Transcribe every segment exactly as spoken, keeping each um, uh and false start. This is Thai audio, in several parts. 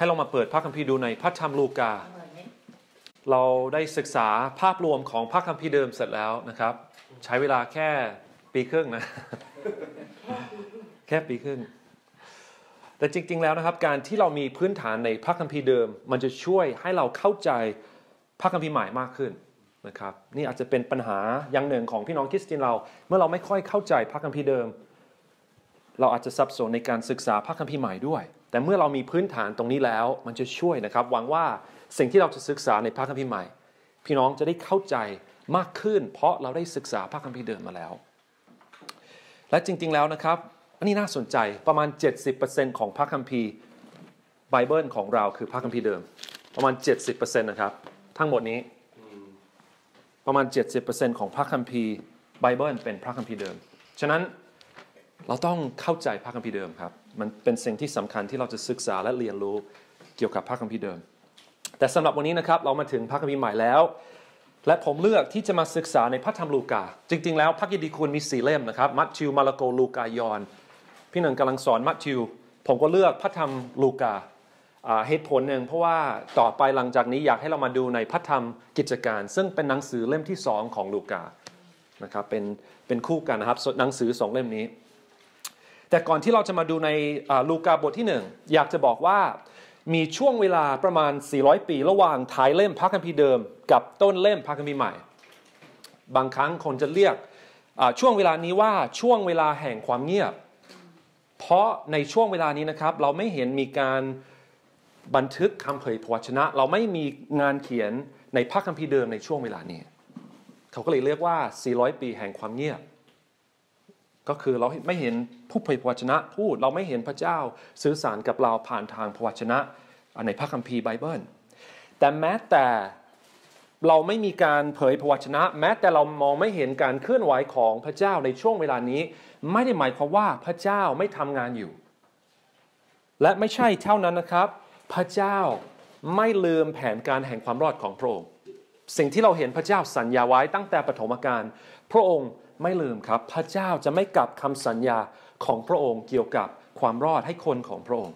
ให้เรามาเปิดพระคัมภีร์ดูในพระธรรมลูกาเราได้ศึกษาภาพรวมของพระคัมภีร์เดิมเสร็จแล้วนะครับใช้เวลาแค่ปีครึ่งนะแค่ปีครึ่งแต่จริงๆแล้วนะครับการที่เรามีพื้นฐานในพระคัมภีร์เดิมมันจะช่วยให้เราเข้าใจพระคัมภีร์ใหม่มากขึ้นนะครับนี่อาจจะเป็นปัญหาอย่างหนึ่งของพี่น้องคริสเตียนเราเมื่อเราไม่ค่อยเข้าใจพระคัมภีร์เดิมเราอาจจะสับสนในการศึกษาพระคัมภีร์ใหม่ด้วยแต่เมื่อเรามีพื้นฐานตรงนี้แล้วมันจะช่วยนะครับหวังว่าสิ่งที่เราจะศึกษาในพระคัมภีร์ใหม่พี่น้องจะได้เข้าใจมากขึ้นเพราะเราได้ศึกษาพระคัมภีร์เดิมมาแล้วและจริงๆแล้วนะครับอันนี้น่าสนใจประมาณ เจ็ดสิบเปอร์เซ็นต์ ของพระคัมภีร์ไบเบิลของเราคือพระคัมภีร์เดิมประมาณ เจ็ดสิบเปอร์เซ็นต์ นะครับทั้งหมดนี้ประมาณ เจ็ดสิบเปอร์เซ็นต์ ของพระคัมภีร์ไบเบิลเป็นพระคัมภีร์เดิมฉะนั้นเราต้องเข้าใจพระคัมภีร์เดิมครับมันเป็นสิ่งที่สำคัญที่เราจะศึกษาและเรียนรู้เกี่ยวกับพระคัมภีร์เดิมแต่สำหรับวันนี้นะครับเรามาถึงพระคัมภีร์ใหม่แล้วและผมเลือกที่จะมาศึกษาในพระธรรมลูกาจริงๆแล้วพระกิตติคุณมีสี่เล่มนะครับมัทธิวมาระโกลูกายอห์นพี่หนึ่งกำลังสอนมัทธิวผมก็เลือกพระธรรมลูกาเหตุผลหนึ่งเพราะว่าต่อไปหลังจากนี้อยากให้เรามาดูในพระธรรมกิจการซึ่งเป็นหนังสือเล่มที่สองของลูกานะครับเป็นเป็นคู่กันนะครับหนังสือสองเล่มนี้แต่ก่อนที่เราจะมาดูในลูกาบทที่หนึ่งอยากจะบอกว่ามีช่วงเวลาประมาณสี่ร้อยปีระหว่างท้ายเล่มพระคัมภีร์เดิมกับต้นเล่มพระคัมภีร์ใหม่บางครั้งคนจะเรียกช่วงเวลานี้ว่าช่วงเวลาแห่งความเงียบเพราะในช่วงเวลานี้นะครับเราไม่เห็นมีการบันทึกคำเผยพระวจนะเราไม่มีงานเขียนในพระคัมภีร์เดิมในช่วงเวลานี้เขาก็เลยเรียกว่าสี่ร้อยปีแห่งความเงียบก็คือเราไม่เห็นผู้เผยพระวจนะพูดเราไม่เห็นพระเจ้าสื่อสารกับเราผ่านทางพระวจนะในพระคัมภีร์ไบเบิลแต่แม้แต่เราไม่มีการเผยพระวจนะแม้แต่เรามองไม่เห็นการเคลื่อนไหวของพระเจ้าในช่วงเวลานี้ไม่ได้หมายความว่าพระเจ้าไม่ทำงานอยู่และไม่ใช่เท่านั้นนะครับพระเจ้าไม่ลืมแผนการแห่งความรอดของพระองค์สิ่งที่เราเห็นพระเจ้าสัญญาไว้ตั้งแต่ปฐมกาลพระองค์ไม่ลืมครับพระเจ้าจะไม่กลับคำสัญญาของพระองค์เกี่ยวกับความรอดให้คนของพระองค์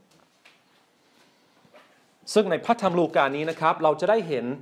ซึ่งในพระธรรมลูกานี้นะครับเราจะได้เห็น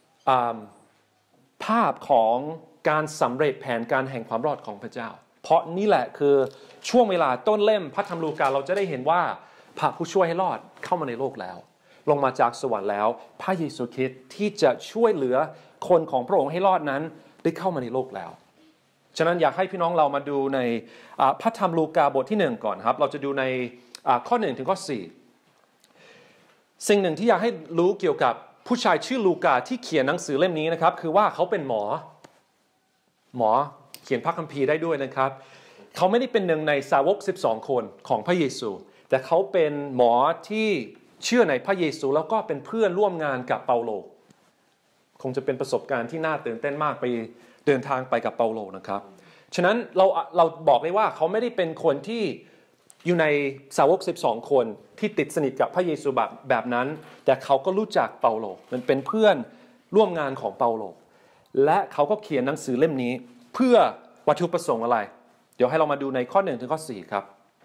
ภาพของการสำเร็จแผนการแห่งความรอดของพระเจ้าเพราะนี่แหละคือช่วงเวลาต้นเล่มพระธรรมลูกาเราจะได้เห็นว่าพระผู้ช่วยให้รอดเข้ามาในโลกแล้วลงมาจากสวรรค์แล้วพระเยซูคริสต์ที่จะช่วยเหลือคนของพระองค์ให้รอดนั้นได้เข้ามาในโลกแล้วฉะนั้นอยากให้พี่น้องเรามาดูในพระธรรมลูกาบทที่หนึ่งก่อนครับเราจะดูในข้อหนึ่งถึงข้อสี่สิ่งหนึ่งที่อยากให้รู้เกี่ยวกับผู้ชายชื่อลูกาที่เขียนหนังสือเล่มนี้นะครับคือว่าเขาเป็นหมอหมอเขียนพระคัมภีร์ได้ด้วยนะครับเขาไม่ได้เป็นหนึ่งในสาวกสิบสองคนของพระเยซูแต่เขาเป็นหมอที่เชื่อในพระเยซูแล้วก็เป็นเพื่อนร่วมงานกับเปาโลคงจะเป็นประสบการณ์ที่น่าตื่นเต้นมากไปเดินทางไปกับเปาโลนะครับฉะนั้นเราเราบอกเลยว่าเขาไม่ได้เป็นคนที่อยู่ในสาวกสิบสองคนที่ติดสนิทกับพระเยซูแบบแบบนั้นแต่เขาก็รู้จักเปาโลมันเป็นเพื่อนร่วมงานของเปาโลและเขาก็เขียนหนังสือเล่มนี้เพื่อวัตถุประสงค์อะไรเดี๋ยวให้เรามาดูในข้อหนึ่งถึงข้อสี่ครับ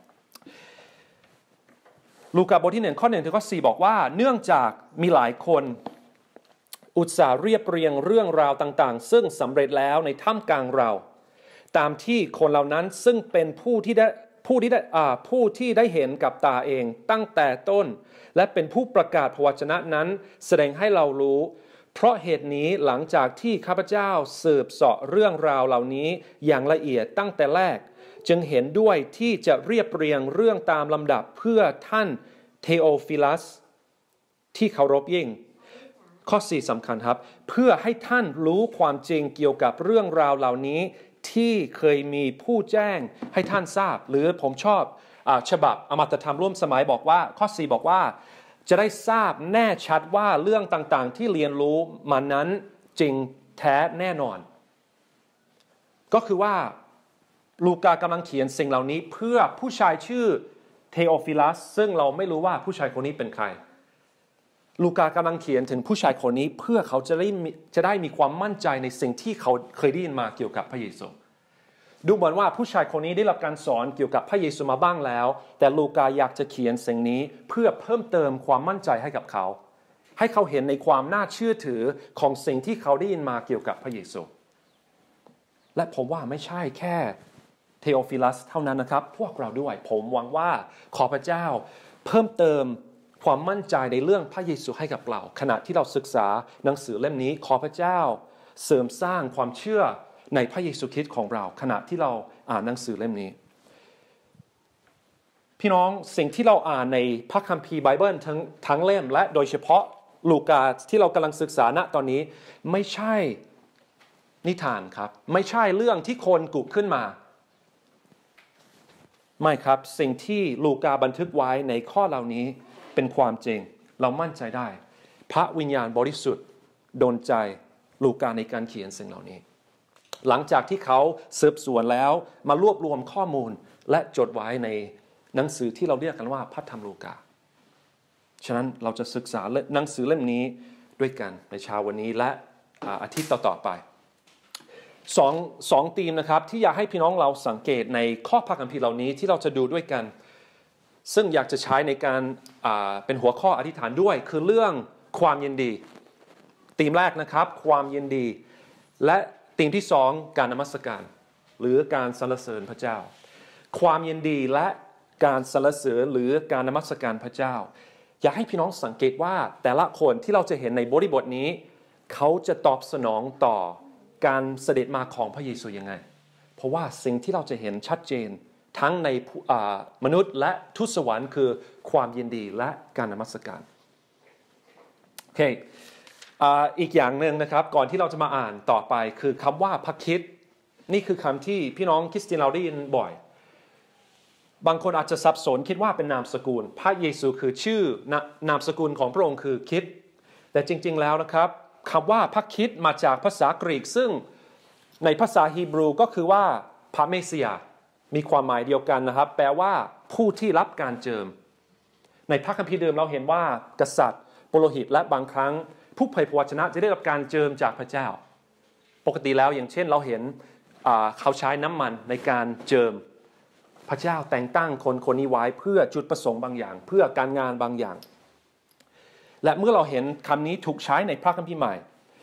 ลูกาบทที่หนึ่งข้อหนึ่งถึงข้อสี่บอกว่าเนื่องจากมีหลายคนอุตส่าห์เรียบเรียงเรื่องราวต่างๆซึ่งสำเร็จแล้วในท่ามกลางเราตามที่คนเหล่านั้นซึ่งเป็นผู้ที่ได้ผู้ที่ได้อ่าผู้ที่ได้เห็นกับตาเองตั้งแต่ต้นและเป็นผู้ประกาศพระวจนะนั้นแสดงให้เรารู้เพราะเหตุนี้หลังจากที่ข้าพเจ้าสืบเสาะเรื่องราวเหล่านี้อย่างละเอียดตั้งแต่แรกจึงเห็นด้วยที่จะเรียบเรียงเรื่องตามลำดับเพื่อท่านเทโอฟิลัสที่เคารพยิ่งข้อสี่สำคัญครับเพื่อให้ท่านรู้ความจริงเกี่ยวกับเรื่องราวเหล่านี้ที่เคยมีผู้แจ้งให้ท่านทราบหรือผมชอบอ่าฉบับอมตะธรรมร่วมสมัยบอกว่าข้อสี่บอกว่าจะได้ทราบแน่ชัดว่าเรื่องต่างๆที่เรียนรู้มานั้นจริงแท้แน่นอนก็คือว่าลูกากำลังเขียนสิ่งเหล่านี้เพื่อผู้ชายชื่อเทโอฟิลัสซึ่งเราไม่รู้ว่าผู้ชายคนนี้เป็นใครลูกากำลังเขียนถึงผู้ชายคนนี้เพื่อเขาจะได้จะได้มีความมั่นใจในสิ่งที่เขาเคยได้ยินมาเกี่ยวกับพระเยซูดูเหมือนว่าผู้ชายคนนี้ได้รับการสอนเกี่ยวกับพระเยซูมาบ้างแล้วแต่ลูกาอยากจะเขียนสิ่งนี้เพื่อเพิ่มเติมความมั่นใจให้กับเขาให้เขาเห็นในความน่าเชื่อถือของสิ่งที่เขาได้ยินมาเกี่ยวกับพระเยซูและผมว่าไม่ใช่แค่เทโอฟิลัสเท่านั้นนะครับพวกเราด้วยผมหวังว่าขอพระเจ้าเพิ่มเติมความมั่นใจในเรื่องพระเยซูให้กับเราขณะที่เราศึกษาหนังสือเล่มนี้ขอพระเจ้าเสริมสร้างความเชื่อในพระเยซูคริสต์ของเราขณะที่เราอ่านหนังสือเล่มนี้พี่น้องสิ่งที่เราอ่านในพระคัมภีร์ไบเบิลทั้งทั้งเล่มและโดยเฉพาะลูกาที่เรากำลังศึกษาณตอนนี้ไม่ใช่นิทานครับไม่ใช่เรื่องที่คนกุขึ้นมาไม่ครับสิ่งที่ลูกาบันทึกไว้ในข้อเหล่านี้เป็นความจริงเรามั่นใจได้พระวิญญาณบริสุทธิ์ดลใจลูกาในการเขียนสิ่งเหล่านี้หลังจากที่เขาสืบสวนแล้วมารวบรวมข้อมูลและจดไว้ในหนังสือที่เราเรียกกันว่าพระธรรมลูกาฉะนั้นเราจะศึกษาหนังสือเล่มนี้ด้วยกันในเช้าวันนี้และอาทิตย์ต่อๆไปสองสองธีมนะครับที่อยากให้พี่น้องเราสังเกตในข้อพระคัมภีร์เหล่านี้ที่เราจะดูด้วยกันซึ่งอยากจะใช้ในการเป็นหัวข้ออธิษฐานด้วยคือเรื่องความยินดีธีมแรกนะครับความยินดีและธีมที่สองการนมัสการหรือการสรรเสริญพระเจ้าความยินดีและการสรรเสริญหรือการนมัสการพระเจ้าอยากให้พี่น้องสังเกตว่าแต่ละคนที่เราจะเห็นในบริบทนี้เขาจะตอบสนองต่อการเสด็จมาของพระเยซูยังไงเพราะว่าสิ่งที่เราจะเห็นชัดเจนทั้งในมนุษย์และทูตสวรรค์คือความยินดีและการนมัสการโอเคอีกอย่างหนึ่งนะครับก่อนที่เราจะมาอ่านต่อไปคือคำว่าพระคริสต์นี่คือคำที่พี่น้องคริสเตียนเราได้ยินบ่อยบางคนอาจจะสับสนคิดว่าเป็นนามสกุลพระเยซูคือชื่อนามสกุลของพระองค์คือคริสต์แต่จริงๆแล้วนะครับคำว่าพระคริสต์มาจากภาษากรีกซึ่งในภาษาฮีบรูก็คือว่าพระเมสสิยามีความหมายเดียวกันนะครับแปลว่าผู้ที่รับการเจิมในพระคัมภีร์เดิมเราเห็นว่ากษัตริย์ปุโรหิตและบางครั้งผู้เผยพระวจนะจะได้รับการเจิมจากพระเจ้าปกติแล้วอย่างเช่นเราเห็นเขาใช้น้ำมันในการเจิมพระเจ้าแต่งตั้งคนคนนี้ไว้เพื่อจุดประสงค์บางอย่างเพื่อการงานบางอย่างและเมื่อเราเห็นคำนี้ถูกใช้ในพระคัมภีร์ใหม่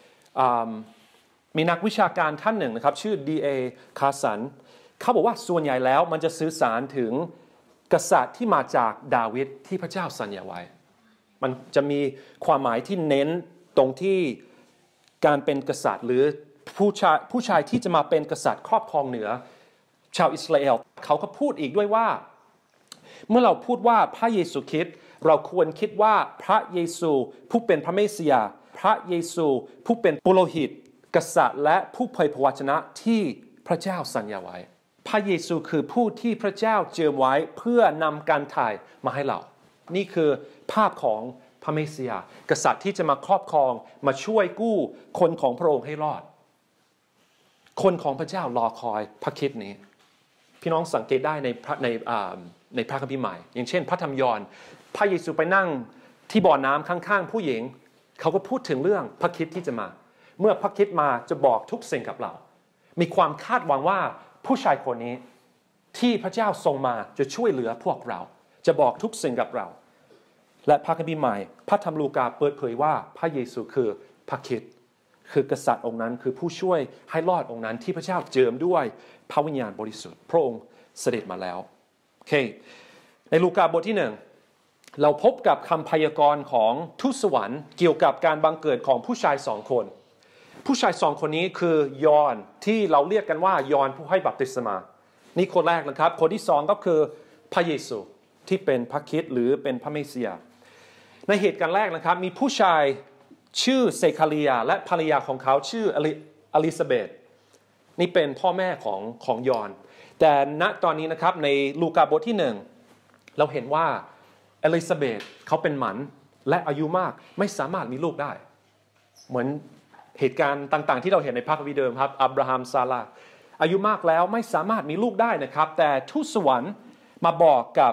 มีนักวิชาการท่านหนึ่งนะครับชื่อ ดี เอ คาสันเขาบอกว่าส่วนใหญ่แล้วมันจะสื่อสารถึงกษัตริย์ที่มาจากดาวิดที่พระเจ้าสัญญาไว้มันจะมีความหมายที่เน้นตรงที่การเป็นกษัตริย์หรือผู้ชายผู้ชายที่จะมาเป็นกษัตริย์ครอบครองเหนือชาวอิสราเอลเขาก็พูดอีกด้วยว่าเมื่อเราพูดว่าพระเยซูคริสต์เราควรคิดว่าพระเยซูผู้เป็นพระเมสสิยาพระเยซูผู้เป็นปุโรหิตกษัตริย์และผู้เผยพระวจนะที่พระเจ้าสัญญาไว้พระเยซูคือผู้ที่พระเจ้าเจิมไว้เพื่อนำการถ่ายมาให้เรานี่คือภาพของพระเมสสิยากษัตริย์ที่จะมาครอบครองมาช่วยกู้คนของพระองค์ให้รอดคนของพระเจ้ารอคอยพระคริสต์นี้พี่น้องสังเกตได้ในพระในในพระคัมภีร์ใหม่อย่างเช่นพระธรรมยอห์นพระเยซูไปนั่งที่บ่อน้ำข้างๆผู้หญิงเขาก็พูดถึงเรื่องพระคริสต์ที่จะมาเมื่อพระคริสต์มาจะบอกทุกสิ่งกับเรามีความคาดหวังว่าผู้ชายคนนี้ที่พระเจ้าทรงมาจะช่วยเหลือพวกเราจะบอกทุกสิ่งกับเราและพระคัมภีร์ใหม่พระธรรมลูกาเปิดเผยว่าพระเยซูคือพระคริสต์คือกษัตริย์องค์นั้นคือผู้ช่วยให้รอดองค์นั้นที่พระเจ้าเจิมด้วยพระวิญญาณบริสุทธิ์พระองค์เสด็จมาแล้วโอเคในลูกาบทที่หนึ่งเราพบกับคำพยากรณ์ของทูตสวรรค์เกี่ยวกับการบังเกิดของผู้ชายสองคนผู้ชายสองคนนี้คือยอห์นที่เราเรียกกันว่ายอห์นผู้ให้บัพติศมานี่คนแรกนะครับคนที่สองก็คือพระเยซูที่เป็นพระคริสต์หรือเป็นพระเมสสิยาในเหตุการณ์แรกนะครับมีผู้ชายชื่อเซคาริยาและภรรยาของเขาชื่ออลิซาเบธนี่เป็นพ่อแม่ของของยอห์นแต่ณตอนนี้นะครับในลูกาบทที่หนึ่งเราเห็นว่าอลิซาเบธเขาเป็นหมันและอายุมากไม่สามารถมีลูกได้เหมือนเหตุการณ์ต่างๆที่เราเห็นในพระคัมภีร์เดิมครับอับราฮัมซาราอายุมากแล้วไม่สามารถมีลูกได้นะครับแต่ทูตสวรรค์มาบอกกับ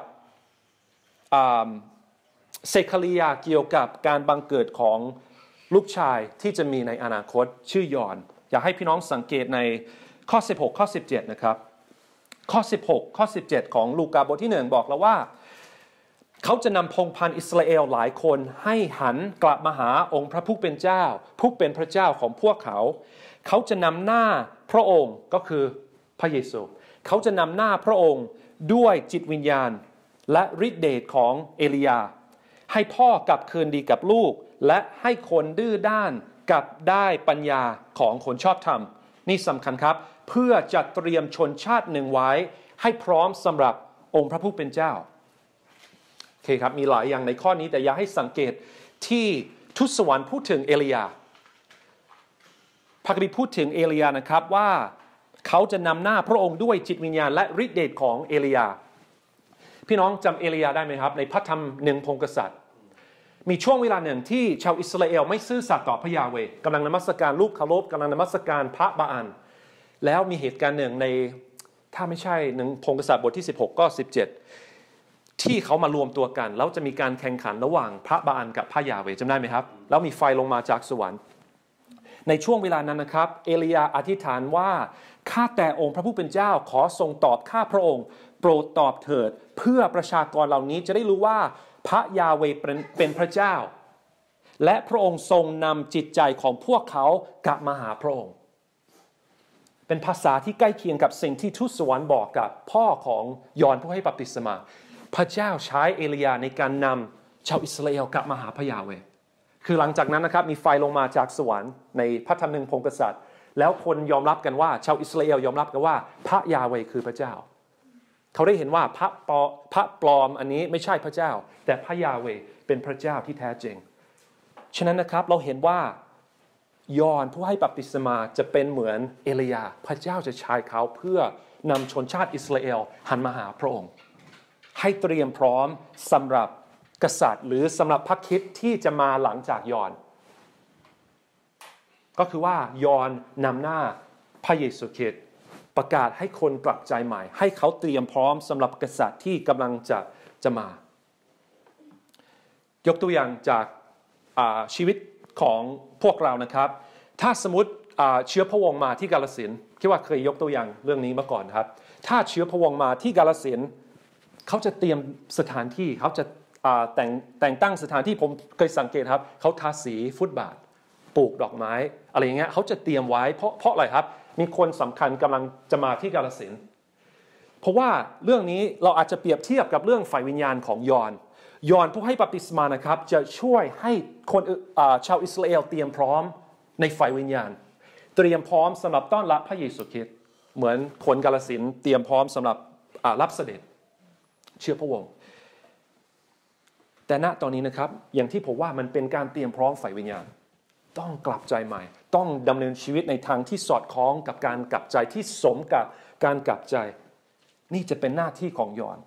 เซคาริยาเกี่ยวกับการบังเกิดของลูกชายที่จะมีในอนาคตชื่อยอห์นอยากให้พี่น้องสังเกตในข้อสิบหกข้อสิบเจ็ดนะครับข้อสิบหกข้อสิบเจ็ดของลูกาบทที่หนึ่งบอกแล้วว่าเขาจะนำพงศ์พันธุ์อิสราเอลหลายคนให้หันกลับมาหาองค์พระผู้เป็นเจ้าผู้เป็นพระเจ้าของพวกเขาเขาจะนำหน้าพระองค์ก็คือพระเยซูเขาจะนำหน้าพระองค์ด้วยจิตวิญญาณและฤทธิเดชของเอลียาให้พ่อกลับคืนดีกับลูกและให้คนดื้อด้านกลับได้ปัญญาของคนชอบธรรมนี่สำคัญครับเพื่อจัดเตรียมชนชาติหนึ่งไว้ให้พร้อมสำหรับองค์พระผู้เป็นเจ้าโอเคครับมีหลายอย่างในข้อนี้แต่อยากให้สังเกตที่ทูตสวรรค์พูดถึงเอลียาพระคัมภีร์พูดถึงเอลียานะครับว่าเขาจะนำหน้าพระองค์ด้วยจิตวิญญาณและฤทธิเดชของเอลียาพี่น้องจำเอลียาได้ไหมครับในพระธรรมหนึ่งพงศ์กษัตริย์มีช่วงเวลาหนึ่งที่ชาวอิสราเอลไม่ซื่อสัตย์ต่อพระยาเวห์กำลังนมัสการรูปเคารพกำลังนมัสการพระบาอัลแล้วมีเหตุการณ์หนึ่งในถ้าไม่ใช่หนึ่งพงศ์กษัตริย์บทที่สิบหกก็สิบเจ็ดที่เขามารวมตัวกันแล้วจะมีการแข่งขันระหว่างพระบาอัลกับพระยาเวห์จำได้ไหมครับแล้วมีไฟลงมาจากสวรรค์ในช่วงเวลานั้นนะครับเอลียาอธิษฐานว่าข้าแต่องค์พระผู้เป็นเจ้าขอทรงตอบข้าพระองค์โปรดตอบเถิดเพื่อประชากรเหล่านี้จะได้รู้ว่าพระยาเวห์เป็นพระเจ้าและพระองค์ทรงนำจิตใจของพวกเขากลับมาหาพระองค์เป็นภาษาที่ใกล้เคียงกับสิ่งที่ทูตสวรรค์บอกกับพ่อของยอห์นผู้ให้บัพติศมาพระเจ้าใช้เอลียาในการนำชาวอิสราเอลกลับมาหาพระยาเวห์คือหลังจากนั้นนะครับมีไฟลงมาจากสวรรค์ในพระธรรมหนึ่งพงศ์กษัตริย์แล้วคนยอมรับกันว่าชาวอิสราเอลยอมรับกันว่าพระยาเวห์คือพระเจ้าเขาได้เห็นว่าพระปลอมพระปลอมอันนี้ไม่ใช่พระเจ้าแต่พระยาเวห์เป็นพระเจ้าที่แท้จริงฉะนั้นนะครับเราเห็นว่ายอห์นผู้ให้บัพติศมาจะเป็นเหมือนเอลียาพระเจ้าจะใช้เขาเพื่อนำชนชาติอิสราเอลหันมาหาพระองค์ให้เตรียมพร้อมสำหรับกษัตริย์หรือสำหรับพระคริสต์ที่จะมาหลังจากยอห์นก็คือว่ายอห์นนำหน้าพระเยซูคริสต์ประกาศให้คนกลับใจใหม่ให้เขาเตรียมพร้อมสำหรับกษัตริย์ที่กำลังจะจะมายกตัวอย่างจากชีวิตของพวกเรานะครับถ้าสมมติเชื้อพระวงศ์มาที่กาฬสินธุ์คิดว่าเคยยกตัวอย่างเรื่องนี้มาก่อนครับถ้าเชื้อพระวงศ์มาที่กาฬสินธุ์เขาจะเตรียมสถานที่เขาจะแต่งแต่งตั้งสถานที่ผมเคยสังเกตครับเขาทาสีฟุตบาทปลูกดอกไม้อะไรอย่างเงี้ยเขาจะเตรียมไว้เพราะเพราะอะไรครับมีคนสำคัญกำลังจะมาที่กาฬสินธุ์เพราะว่าเรื่องนี้เราอาจจะเปรียบเทียบกับเรื่องฝ่ายวิญญาณของยอห์นยอห์นผู้ให้บัพติศมานะครับจะช่วยให้คนชาวอิสราเอลเตรียมพร้อมในฝ่ายวิญญาณเตรียมพร้อมสำหรับต้อนรับพระเยซูคริสต์เหมือนคนกาฬสินธุ์เตรียมพร้อมสำหรับรับเสด็จเชื้อพระวงศ์แต่ณตอนนี้นะครับอย่างที่ผมว่ามันเป็นการเตรียมพร้อมฝ่ายวิญญาณต้องกลับใจใหม่ต้องดำเนินชีวิตในทางที่สอดคล้องกับการกลับใจที่สมกับการกลับใจนี่จะเป็นหน้าที่ของยอห์น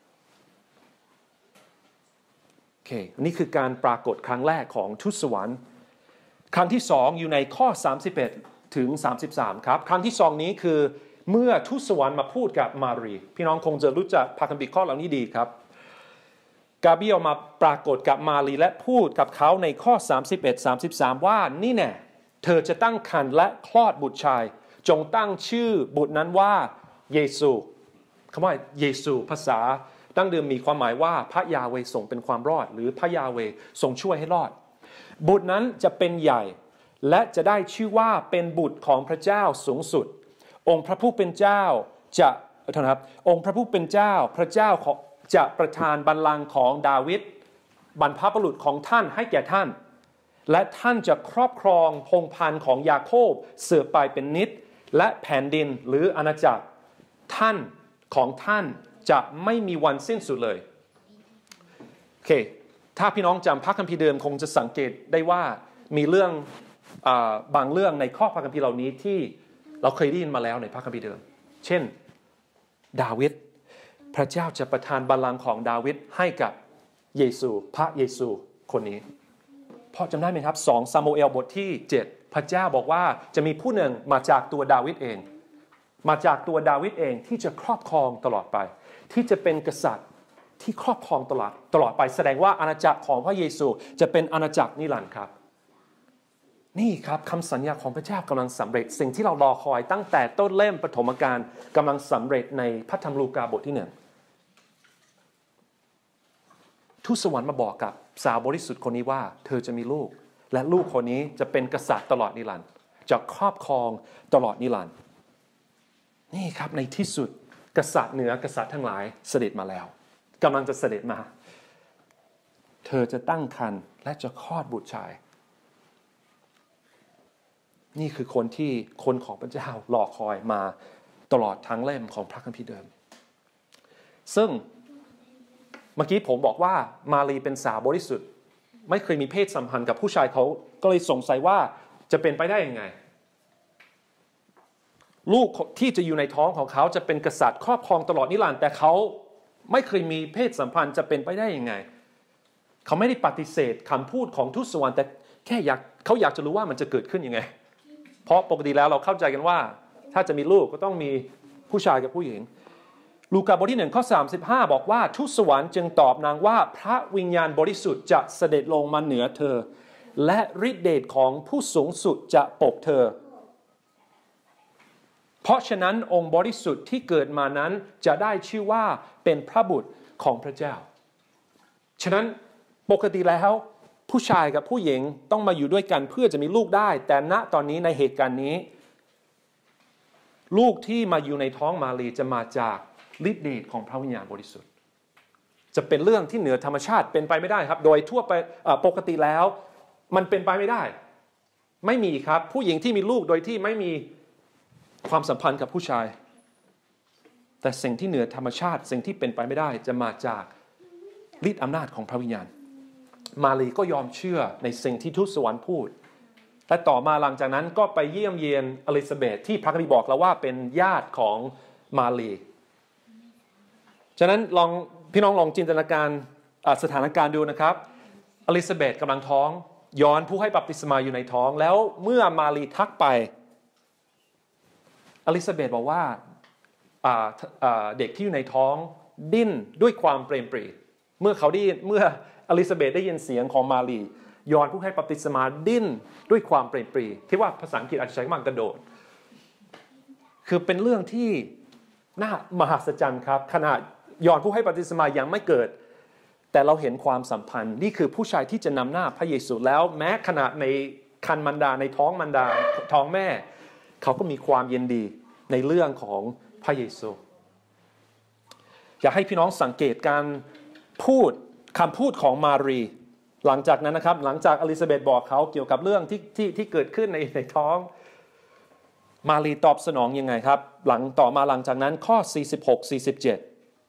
โอเคนี่คือการปรากฏครั้งแรกของทูตสวรรค์ครั้งที่สองอยู่ในข้อสามสิบเอ็ดถึงสามสิบสามครับครั้งที่สองนี้คือเมื่อทูตสวรรค์มาพูดกับมารีพี่น้องคงจะรู้จักพระคัมภีร์ข้อเหล่านี้ดีครับกาเบรียลมาปรากฏกับมารีและพูดกับเขาในข้อสามสิบเอ็ด สามสิบสามว่านี่แน่เธอจะตั้งครรภ์และคลอดบุตรชายจงตั้งชื่อบุตรนั้นว่าเยซูคำว่าเยซูภาษาดั้งเดิมมีความหมายว่าพระยาเวห์ทรงเป็นความรอดหรือพระยาเวห์ทรงช่วยให้รอดบุตรนั้นจะเป็นใหญ่และจะได้ชื่อว่าเป็นบุตรของพระเจ้าสูงสุดองค์พระผู้เป็นเจ้าจะนะครับองค์พระผู้เป็นเจ้าพระเจ้าของจะประทานบัลลังก์ของดาวิดบรรพบุรุษของท่านให้แก่ท่านและท่านจะครอบครองพงศ์พันธุ์ของยาโคบสืบไปเป็นนิจและแผ่นดินหรืออาณาจักรท่านของท่านจะไม่มีวันสิ้นสุดเลยโอเคถ้าพี่น้องจำพระคัมภีร์เดิมคงจะสังเกตได้ว่ามีเรื่องบางเรื่องในข้อพระคัมภีร์เหล่านี้ที่เราเคยได้ยินมาแล้วในพระคัมภีร์เดิมเช่นดาวิดพระเจ้าจะประทานบัลลังก์ของดาวิดให้กับเยซูพระเยซูคนนี้พอจำได้ไหมครับสองซามูเอลบทที่เจ็ดพระเจ้าบอกว่าจะมีผู้หนึ่งมาจากตัวดาวิดเองมาจากตัวดาวิดเองที่จะครอบครองตลอดไปที่จะเป็นกษัตริย์ที่ครอบครองตลอดตลอดไปแสดงว่าอาณาจักรของพระเยซูจะเป็นอาณาจักรนิรันดร์ครับนี่ครับคำสัญญาของพระเจ้ากำลังสำเร็จสิ่งที่เรารอคอยตั้งแต่ต้นเล่มปฐมกาลกำลังสำเร็จในพระธรรมลูกาบทที่หนึ่งทูตสวรรค์มาบอกกับสาวบริสุทธิ์คนนี้ว่าเธอจะมีลูกและลูกคนนี้จะเป็นกษัตริย์ตลอดนิรันดร์จะครอบครองตลอดนิรันดร์นี่ครับในที่สุดกษัตริย์เหนือกษัตริย์ทั้งหลายเสด็จมาแล้วกำลังจะเสด็จมาเธอจะตั้งครรภ์และจะคลอดบุตรชายนี่คือคนที่คนของพระเจ้ารอคอยมาตลอดทั้งเล่มของพระคัมภีร์เดิมซึ่งเมื่อกี้ผมบอกว่ามารีเป็นสาวบริสุทธิ์ไม่เคยมีเพศสัมพันธ์กับผู้ชายเขาก็เลยสงสัยว่าจะเป็นไปได้ยังไงลูกที่จะอยู่ในท้องของเขาจะเป็นกษัตริย์ครอบครองตลอดนิรันดร์แต่เขาไม่เคยมีเพศสัมพันธ์จะเป็นไปได้ยังไงเขาไม่ได้ปฏิเสธคำพูดของทูตสวรรค์แต่แค่อยากเขาอยากจะรู้ว่ามันจะเกิดขึ้นยังไงเพราะปกติแล้วเราเข้าใจกันว่าถ้าจะมีลูกก็ต้องมีผู้ชายกับผู้หญิงลูกาบทที่หนึ่งข้อสามสิบห้าบอกว่าทูตสวรรค์จึงตอบนางว่าพระวิญญาณบริสุทธิ์จะเสด็จลงมาเหนือเธอและฤทธิเดชของผู้สูงสุดจะปกเธอเพราะฉะนั้นองค์บริสุทธิ์ที่เกิดมานั้นจะได้ชื่อว่าเป็นพระบุตรของพระเจ้าฉะนั้นปกติแล้วผู้ชายกับผู้หญิงต้องมาอยู่ด้วยกันเพื่อจะมีลูกได้แต่ณตอนนี้ในเหตุการณ์นี้ลูกที่มาอยู่ในท้องมารีจะมาจากฤทธิเดชของพระวิญญาณบริสุทธิ์จะเป็นเรื่องที่เหนือธรรมชาติเป็นไปไม่ได้ครับโดยทั่วไปปกติแล้วมันเป็นไปไม่ได้ไม่มีครับผู้หญิงที่มีลูกโดยที่ไม่มีความสัมพันธ์กับผู้ชายแต่สิ่งที่เหนือธรรมชาติสิ่งที่เป็นไปไม่ได้จะมาจากฤทธิอำนาจของพระวิญญาณมารีก็ยอมเชื่อในสิ่งที่ทูตสวรรค์พูดและต่อมาหลังจากนั้นก็ไปเยี่ยมเยียนอลิซาเบธที่พระคัมภีร์บอกแล้วว่าเป็นญาติของมารีฉะนั้นลองพี่น้องลองจินตนาการสถานการณ์ดูนะครับอลิซาเบธกำลังท้องยอห์นผู้ให้บัพติศมาอยู่ในท้องแล้วเมื่อมารีทักไปอลิซาเบธบอกว่าเด็กที่อยู่ในท้องดิ้นด้วยความเปรมปรีเมื่อเขาได้เมื่ออลิซาเบธได้ยินเสียงของมารียอห์นผู้ให้บัพติศมาดิ้นด้วยความเปรมปรีที่ว่าภาษาอังกฤษอาจจะใช้คำว่ากระโดดคือเป็นเรื่องที่น่ามหัศจรรย์ครับขณะยอห์นผู้ให้บัพติศมายังไม่เกิดแต่เราเห็นความสัมพันธ์นี่คือผู้ชายที่จะนำหน้าพระเยซูแล้วแม้ขณะในคันมารดาในท้องมารดาท้องแม่เขาก็มีความยินดีในเรื่องของพระเยซูอยากให้พี่น้องสังเกตการพูดคำพูดของมารีหลังจากนั้นนะครับหลังจากอลิซาเบธบอกเขาเกี่ยวกับเรื่องที่ที่ที่เกิดขึ้นในในท้องมารีตอบสนองยังไงครับหลังต่อมาหลังจากนั้นข้อสี่สิบหก สี่สิบเจ็ด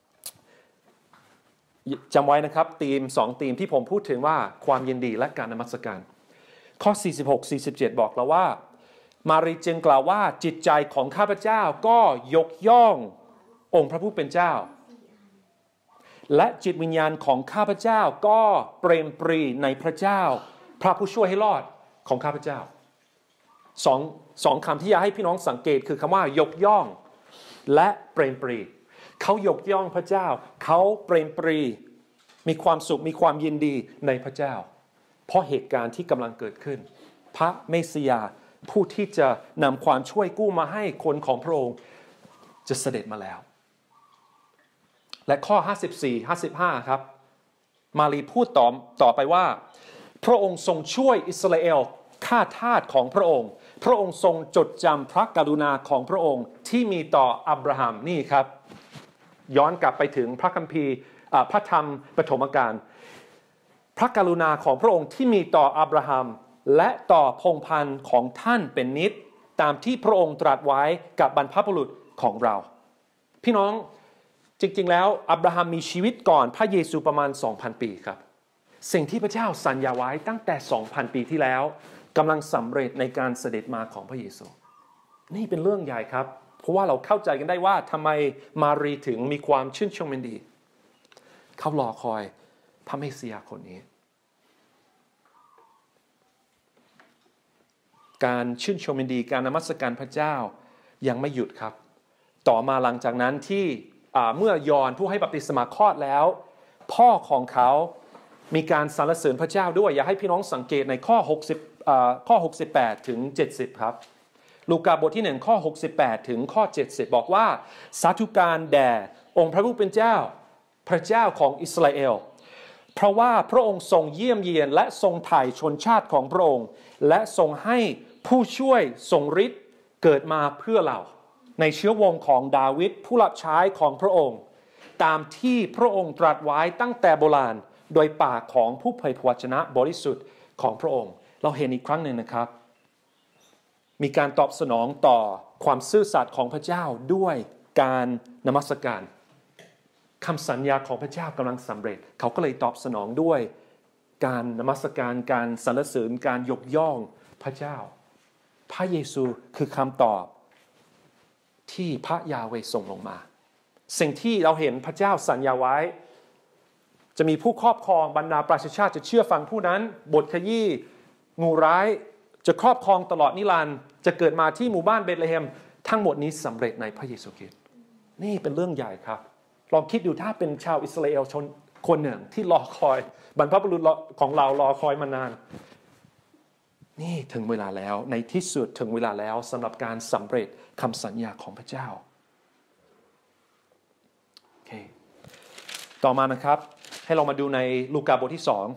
จำไว้นะครับธีมสองธีมที่ผมพูดถึงว่าความยินดีและการนมัสการข้อสี่สิบหก สี่สิบเจ็ดบอกเราว่ามารีจึงกล่าวว่าจิตใจของข้าพเจ้าก็ยกย่ององค์พระผู้เป็นเจ้าและจิตวิญญาณของข้าพเจ้าก็เปรมปรีในพระเจ้าพระผู้ช่วยให้รอดของข้าพเจ้าสองสองคำที่อยากให้พี่น้องสังเกตคือคำว่ายกย่องและเปรมปรีเขายกย่องพระเจ้าเขาเปรมปรีมีความสุขมีความยินดีในพระเจ้าเพราะเหตุการณ์ที่กำลังเกิดขึ้นพระเมสสิยาผู้ที่จะนำความช่วยกู้มาให้คนของพระองค์จะเสด็จมาแล้วและข้อห้าสิบสี่ ห้าสิบห้าครับมารีพูดต่อต่อไปว่าพระองค์ทรงช่วยอิสราเอลข้าทาสของพระองค์พระองค์ทรงจดจำพระกรุณาของพระองค์ที่มีต่ออับราฮัมนี่ครับย้อนกลับไปถึงพระคัมภีร์พระธรรมปฐมกาลพระกรุณาของพระองค์ที่มีต่ออับราฮัมและต่อพงศ์พันธุ์ของท่านเป็นนิจตามที่พระองค์ตรัสไว้กับบรรพบุรุษของเราพี่น้องจริงๆแล้วอับราฮัมมีชีวิตก่อนพระเยซูประมาณ สองพัน ปีครับสิ่งที่พระเจ้าสัญญาไว้ตั้งแต่ สองพัน ปีที่แล้วกำลังสำเร็จในการเสด็จมาของพระเยซูนี่เป็นเรื่องใหญ่ครับเพราะว่าเราเข้าใจกันได้ว่าทำไมมารีถึงมีความชื่นชมยินดีเขารอคอยพระเมสสิยาคนนี้การชื่นชมยินดีการนมัสการพระเจ้ายังไม่หยุดครับต่อมาหลังจากนั้นที่เมื่อยอห์นผู้ให้บัพติศมาคลอดแล้วพ่อของเขามีการสรรเสริญพระเจ้าด้วยอยากให้พี่น้องสังเกตในข้อหกสิบข้อหกสิบแปดถึงเจ็ดสิบครับลูกาบทที่หนึ่งข้อหกสิบแปดถึงข้อเจ็ดสิบบอกว่าสาธุการแด่องค์พระผู้เป็นเจ้าพระเจ้าของอิสราเอลเพราะว่าพระองค์ทรงเยี่ยมเยียนและทรงไถ่ชนชาติของพระองค์และทรงให้ผู้ช่วยทรงฤทธิ์เกิดมาเพื่อเราในเชื้อวงของดาวิดผู้รับใช้ของพระองค์ตามที่พระองค์ตรัสไว้ตั้งแต่โบราณโดยปากของผู้เผยพระวจนะบริสุทธิ์ของพระองค์เราเห็นอีกครั้งหนึ่งนะครับมีการตอบสนองต่อความซื่อสัตย์ของพระเจ้าด้วยการนมัสการคำสัญญาของพระเจ้ากำลังสำเร็จเขาก็เลยตอบสนองด้วยการนมัสการการสรรเสริญการยกย่องพระเจ้าพระเยซูคือคำตอบที่พระยาเวห์ส่งลงมาสิ่งที่เราเห็นพระเจ้าสัญญาไว้จะมีผู้ครอบครองบรรดาประชาชาติจะเชื่อฟังผู้นั้นบทขยี้งูร้ายจะครอบครองตลอดนิรันดร์จะเกิดมาที่หมู่บ้านเบธเลเฮมทั้งหมดนี้สำเร็จในพระเยซูคริสต์นี่เป็นเรื่องใหญ่ครับลองคิดดูถ้าเป็นชาวอิสราเอลชนคนหนึ่งที่รอคอยบรรพบุรุษของเรารอคอยมานานนี่ถึงเวลาแล้วในที่สุดถึงเวลาแล้วสำหรับการสำเร็จคำสัญญาของพระเจ้าโอเคต่อมานะครับให้เรามาดูในลูกาบทที่สอง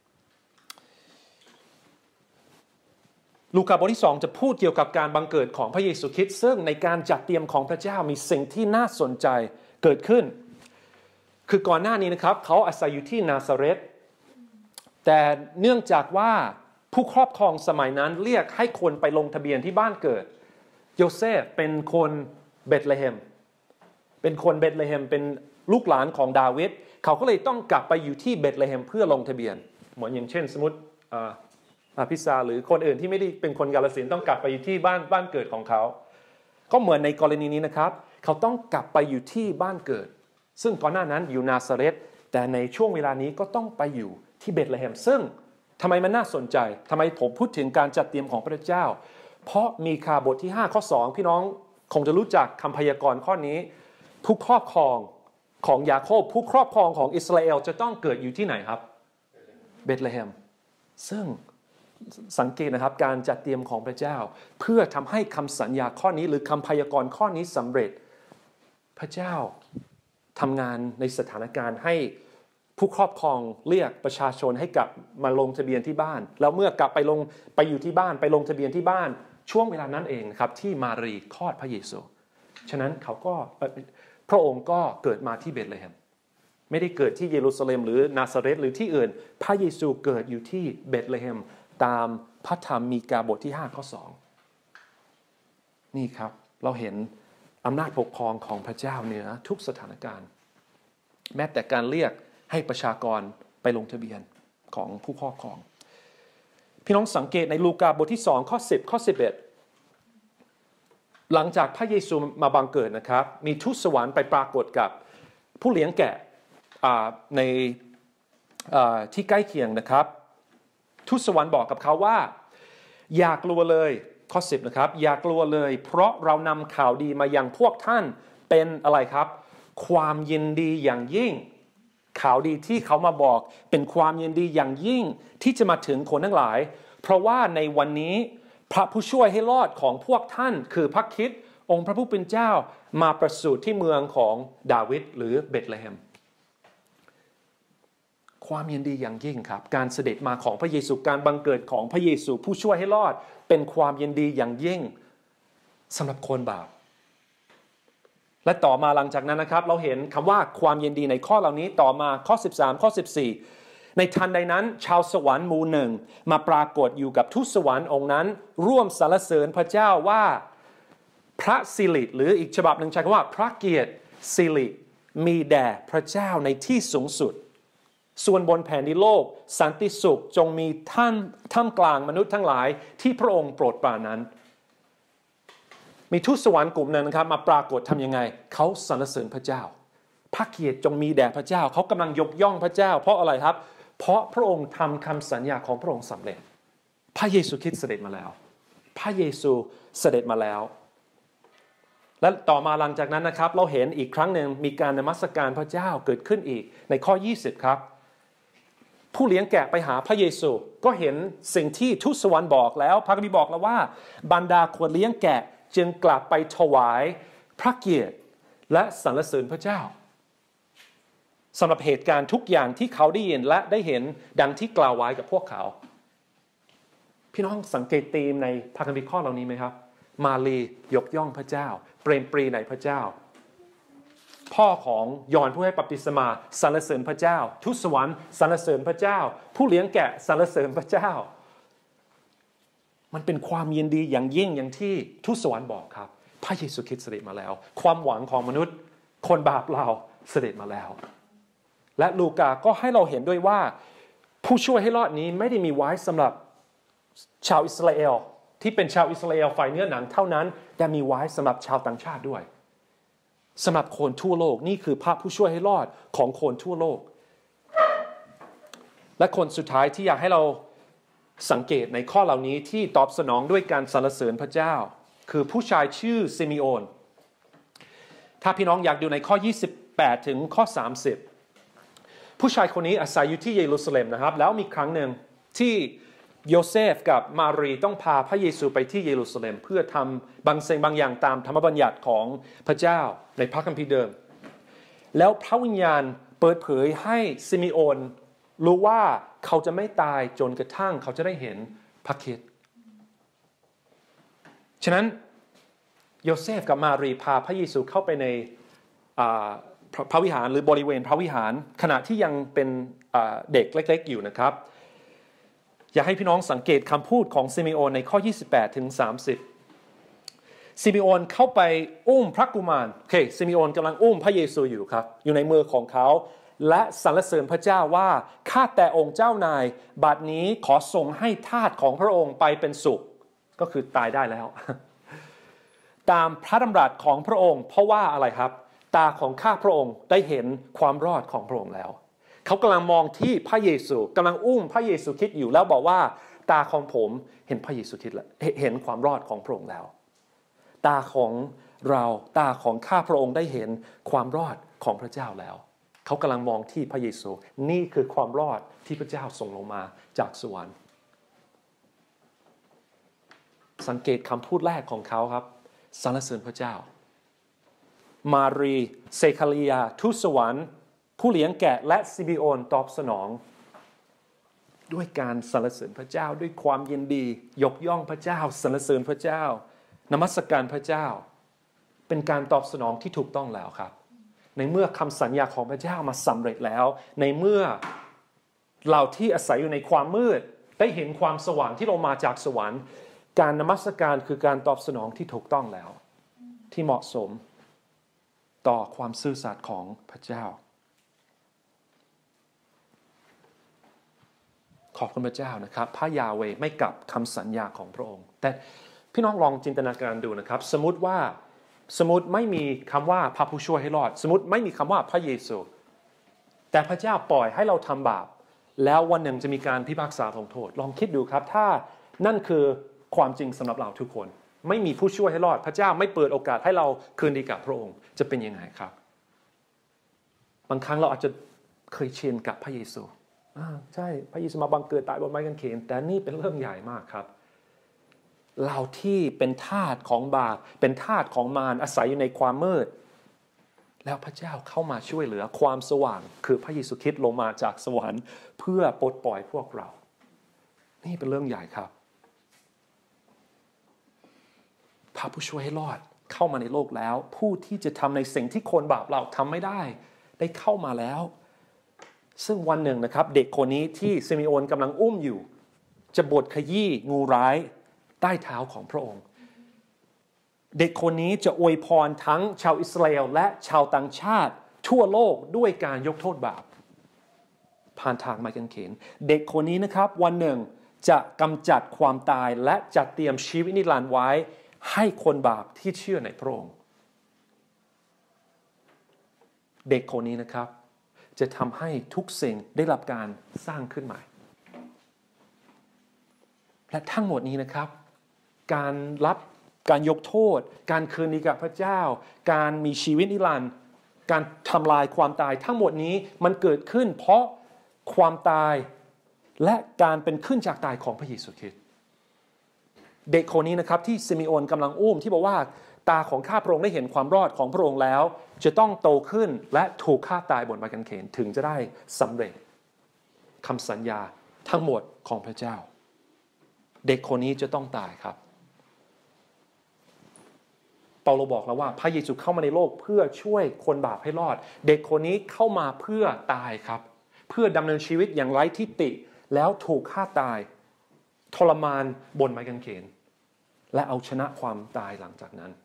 ลูกาบทที่สองจะพูดเกี่ยวกับการบังเกิดของพระเยซูคริสต์ซึ่งในการจัดเตรียมของพระเจ้ามีสิ่งที่น่าสนใจเกิดขึ้นคือก่อนหน้านี้นะครับเขาอาศัยอยู่ที่นาซาเรตแต่เนื่องจากว่าผู้ครอบครองสมัยนั้นเรียกให้คนไปลงทะเบียนที่บ้านเกิดโยเซฟเป็นคนเบธเลเฮมเป็นคนเบธเลเฮมเป็นลูกหลานของดาวิดเขาก็เลยต้องกลับไปอยู่ที่เบธเลเฮมเพื่อลงทะเบียนเหมือนอย่างเช่นสมมติพิซาหรือคนอื่นที่ไม่ได้เป็นคนกาฬสินธุ์ต้องกลับไปอยู่ที่บ้านบ้านเกิดของเขาก็เหมือนในกรณีนี้นะครับเขาต้องกลับไปอยู่ที่บ้านเกิดซึ่งก่อนหน้านั้นอยู่นาซาเรตแต่ในช่วงเวลานี้ก็ต้องไปอยู่ที่เบธเลเฮมซึ่งทำไมมันน่าสนใจทำไมผมพูดถึงการจัดเตรียมของพระเจ้าเพราะมีคาบทที่ห้าข้อสองพี่น้องคงจะรู้จักคำพยากรณ์ข้อนี้ผู้ครอบครองของยาโคบผู้ครอบครองของอิสราเอลจะต้องเกิดอยู่ที่ไหนครับเบธเลเฮมซึ่งสังเกตนะครับการจัดเตรียมของพระเจ้าเพื่อทำให้คำสัญญาข้อนี้หรือคำพยากรณ์ข้อนี้สำเร็จพระเจ้าทำงานในสถานการณ์ให้ผู้ครอบครองเรียกประชาชนให้กลับมาลงทะเบียนที่บ้านแล้วเมื่อกลับไปลงไปอยู่ที่บ้านไปลงทะเบียนที่บ้านช่วงเวลานั้นเองครับที่มารีคลอดพระเยซูฉะนั้นเขาก็พระองค์ก็เกิดมาที่เบธเลเฮมไม่ได้เกิดที่เยรูซาเล็มหรือนาซาเรตหรือที่อื่นพระเยซูเกิดอยู่ที่เบธเลเฮมตามพระธรรมมีกาบทที่ห้าข้อสองนี่ครับเราเห็นอำนาจปกครองของพระเจ้าเหนือทุกสถานการณ์แม้แต่การเรียกให้ประชากรไปลงทะเบียนของผู้ครอบครองพี่น้องสังเกตในลูกาบทที่สองข้อสิบข้อสิบเอ็ดหลังจากพระเยซูมาบังเกิดนะครับมีทูตสวรรค์ไปปรากฏกับผู้เลี้ยงแกะในที่ใกล้เคียงนะครับทูตสวรรค์บอกกับเขาว่าอย่ากลัวเลยข้อสิบนะครับอย่ากลัวเลยเพราะเรานำข่าวดีมายังพวกท่านเป็นอะไรครับความยินดีอย่างยิ่งข่าวดีที่เขามาบอกเป็นความยินดีอย่างยิ่งที่จะมาถึงคนทั้งหลายเพราะว่าในวันนี้พระผู้ช่วยให้รอดของพวกท่านคือพระคริสต์องค์พระผู้เป็นเจ้ามาประสูติที่เมืองของดาวิดหรือเบธเลเฮมความยินดีอย่างยิ่งครับการเสด็จมาของพระเยซูการบังเกิดของพระเยซูผู้ช่วยให้รอดเป็นความยินดีอย่างยิ่งสำหรับคนบาปและต่อมาหลังจากนั้นนะครับเราเห็นคำว่าความยินดีในข้อเหล่านี้ต่อมาข้อสิบสามข้อสิบสี่ในทันใดนั้นชาวสวรรค์หมู่หนึ่งมาปรากฏอยู่กับทูตสวรรค์องค์นั้นร่วมสรรเสริญพระเจ้าว่าพระสิริหรืออีกฉบับหนึ่งใช้คำว่าพระเกียรติสิริมีแด่พระเจ้าในที่สูงสุดส่วนบนแผ่นดินโลกสันติสุขจงมีท่านท่ามกลางมนุษย์ทั้งหลายที่พระองค์โปรดปรานนั้นมีทูตสวรรค์กลุ่มนั้นนะครับมาปรากฏทำยังไงเขาสรรเสริญพระเจ้าพระเกียรติจงมีแด่พระเจ้าเขากำลังยกย่องพระเจ้าเพราะอะไรครับเพราะพระองค์ทำคำสัญญาของพระองค์สำเร็จพระเยซูคริสต์เสด็จมาแล้วพระเยซูเสด็จมาแล้วและต่อมาหลังจากนั้นนะครับเราเห็นอีกครั้งหนึ่งมีการนมัสการพระเจ้าเกิดขึ้นอีกในข้อยี่สิบครับผู้เลี้ยงแกะไปหาพระเยซูก็เห็นสิ่งที่ทูตสวรรค์บอกแล้วพระคัมภีร์บอกแล้วว่าบรรดาคนเลี้ยงแกะจึงกลับไปถวายพระเกียรติและสรรเสริญพระเจ้าสำหรับเหตุการณ์ทุกอย่างที่เขาได้ยินและได้เห็นดังที่กล่าวไว้กับพวกเขาพี่น้องสังเกตธีมในพระคัมภีร์ข้อเหล่านี้ไหมครับมารียกย่องพระเจ้าเปรมปรีในพระเจ้าพ่อของยอห์นผู้ให้บัพติศมาสรรเสริญพระเจ้าทูตสวรรค์สรรเสริญพระเจ้าผู้เลี้ยงแกะสรรเสริญพระเจ้ามันเป็นความยินดีอย่างยิ่งอย่างที่ทูตสวรรค์บอกครับพระเยซูคริสต์เสด็จมาแล้วความหวังของมนุษย์คนบาปเราเสด็จมาแล้วและลูกาก็ให้เราเห็นด้วยว่าผู้ช่วยให้รอดนี้ไม่ได้มีไว้สำหรับชาวอิสราเอลที่เป็นชาวอิสราเอลฝ่ายเนื้อหนังเท่านั้นแต่มีไว้สำหรับชาวต่างชาติด้วยสำหรับคนทั่วโลกนี่คือพระผู้ช่วยให้รอดของคนทั่วโลกและคนสุดท้ายที่อยากให้เราสังเกตในข้อเหล่านี้ที่ตอบสนองด้วยการสรรเสริญพระเจ้าคือผู้ชายชื่อซิมิโอนถ้าพี่น้องอยากดูในข้อยี่สิบแปดถึงข้อสามสิบผู้ชายคนนี้อาศัยอยู่ที่เยรูซาเล็มนะครับแล้วมีครั้งหนึ่งที่โยเซฟกับมารีต้องพาพระเยซูไปที่เยรูซาเล็มเพื่อทำบางสิ่งบางอย่างตามธรรมบัญญัติของพระเจ้าในพระคัมภีร์เดิมแล้วพระวิญญาณเปิดเผยให้ซิมิโอนรู้ว่าเขาจะไม่ตายจนกระทั่งเขาจะได้เห็นพระคริสต์ฉะนั้นโยเซฟกับมารีพาพระเยซูเข้าไปในพระวิหารหรือบริเวณพระวิหารขณะที่ยังเป็นเด็กเล็กๆอยู่นะครับอยากให้พี่น้องสังเกตคำพูดของซิมิโอนในข้อยี่สิบแปดถึงสามสิบซิมิโอนเข้าไปอุ้มพระกุมารโอเคซิมิโอนกำลังอุ้มพระเยซูอยู่ครับอยู่ในมือของเขาและสรรเสริญพระเจ้าว่าข้าแต่องค์เจ้านายบัดนี้ขอส่งให้ทาสของพระองค์ไปเป็นสุขก็คือตายได้แล้วตามพระดำรัสของพระองค์เพราะว่าอะไรครับตาของข้าพระองค์ได้เห็นความรอดของพระองค์แล้วเขากำลังมองที่พระเยซูกำลังอุ้มพระเยซูคริสต์อยู่แล้วบอกว่าตาของผมเห็นพระเยซูคริสต์แล้วเห็นความรอดของพระองค์แล้วตาของเราตาของข้าพระองค์ได้เห็นความรอดของพระเจ้าแล้วเขากำลังมองที่พระเยซูนี่คือความรอดที่พระเจ้าส่งลงมาจากสวรรค์สังเกตคำพูดแรกของเขาครับสรรเสริญพระเจ้ามารีเซคาริยาทูตสวรรค์ผู้เลี้ยงแกะและซิบิโอนตอบสนองด้วยการสรรเสริญพระเจ้าด้วยความยินดียกย่องพระเจ้าสรรเสริญพระเจ้านมัสการพระเจ้าเป็นการตอบสนองที่ถูกต้องแล้วครับในเมื่อคำสัญญาของพระเจ้ามาสำเร็จแล้วในเมื่อเราที่อาศัยอยู่ในความมืดได้เห็นความสว่างที่ลงมาจากสวรรค์การนมัสการคือการตอบสนองที่ถูกต้องแล้วที่เหมาะสมต่อความซื่อสัตย์ของพระเจ้าขอบคุณพระเจ้านะครับพระยาเวห์ไม่กลับคำสัญญาของพระองค์แต่พี่น้องลองจินตนาการดูนะครับสมมติว่าสมมติไม่มีคำว่าพระผู้ช่วยให้รอดสมมติไม่มีคำว่าพระเยซูแต่พระเจ้าปล่อยให้เราทำบาปแล้ววันหนึ่งจะมีการพิพากษาลงโทษลองคิดดูครับถ้านั่นคือความจริงสำหรับเราทุกคนไม่มีผู้ช่วยให้รอดพระเจ้าไม่เปิดโอกาสให้เราคืนดีกับพระองค์จะเป็นยังไงครับบางครั้งเราอาจจะเคยชินกับพระเยซูใช่พระเยซูมาบังเกิดตายบนไม้กางเขนแต่นี่เป็นเรื่องใหญ่มากครับเราที่เป็นทาสของบาปเป็นทาสของมารอาศัยอยู่ในความมืดแล้วพระเจ้าเข้ามาช่วยเหลือความสว่างคือพระเยซูคริสต์ลงมาจากสวรรค์เพื่อปลดปล่อยพวกเรานี่เป็นเรื่องใหญ่ครับพระผู้ช่วยให้รอดเข้ามาในโลกแล้วผู้ที่จะทำในสิ่งที่คนบาปเราทำไม่ได้ได้เข้ามาแล้วซึ่งวันหนึ่งนะครับเด็กคนนี้ที่ซิมิโอนกำลังอุ้มอยู่จะบดขยี้งูร้ายใต้เท้าของพระองค์เด็กคนนี้จะอวยพรทั้งชาวอิสราเอลและชาวต่างชาติทั่วโลกด้วยการยกโทษบาปผ่านทางไม้กางเขนเด็กคนนี้นะครับวันหนึ่งจะกำจัดความตายและจัดเตรียมชีวิตนิรันดร์ไว้ให้คนบาปที่เชื่อในพระองค์เด็กคนนี้นะครับจะทำให้ทุกสิ่งได้รับการสร้างขึ้นใหม่และทั้งหมดนี้นะครับการรับการยกโทษการคืนดีกับพระเจ้าการมีชีวิตนิรันดร์การทำลายความตายทั้งหมดนี้มันเกิดขึ้นเพราะความตายและการเป็นขึ้นจากตายของพระเยซูคริสต์เด็กคนนี้นะครับที่ซิมิโอนกำลังอุ้มที่บอกว่าตาของข้าพระองค์ได้เห็นความรอดของพระองค์แล้วจะต้องโตขึ้นและถูกฆ่าตายบนไม้กางเขนถึงจะได้สำเร็จคำสัญญาทั้งหมดของพระเจ้าเด็กคนนี้จะต้องตายครับเปาโลบอกแล้วว่าพระเยซูเข้ามาในโลกเพื่อช่วยคนบาปให้รอดเด็กคนนี้เข้ามาเพื่อตายครับเพื่อดำเนินชีวิตอย่างไร้ทิฏฐิแล้วถูกฆ่าตายทรมานบนไม้กางเขนและเอาชนะความตายหลังจากนั้น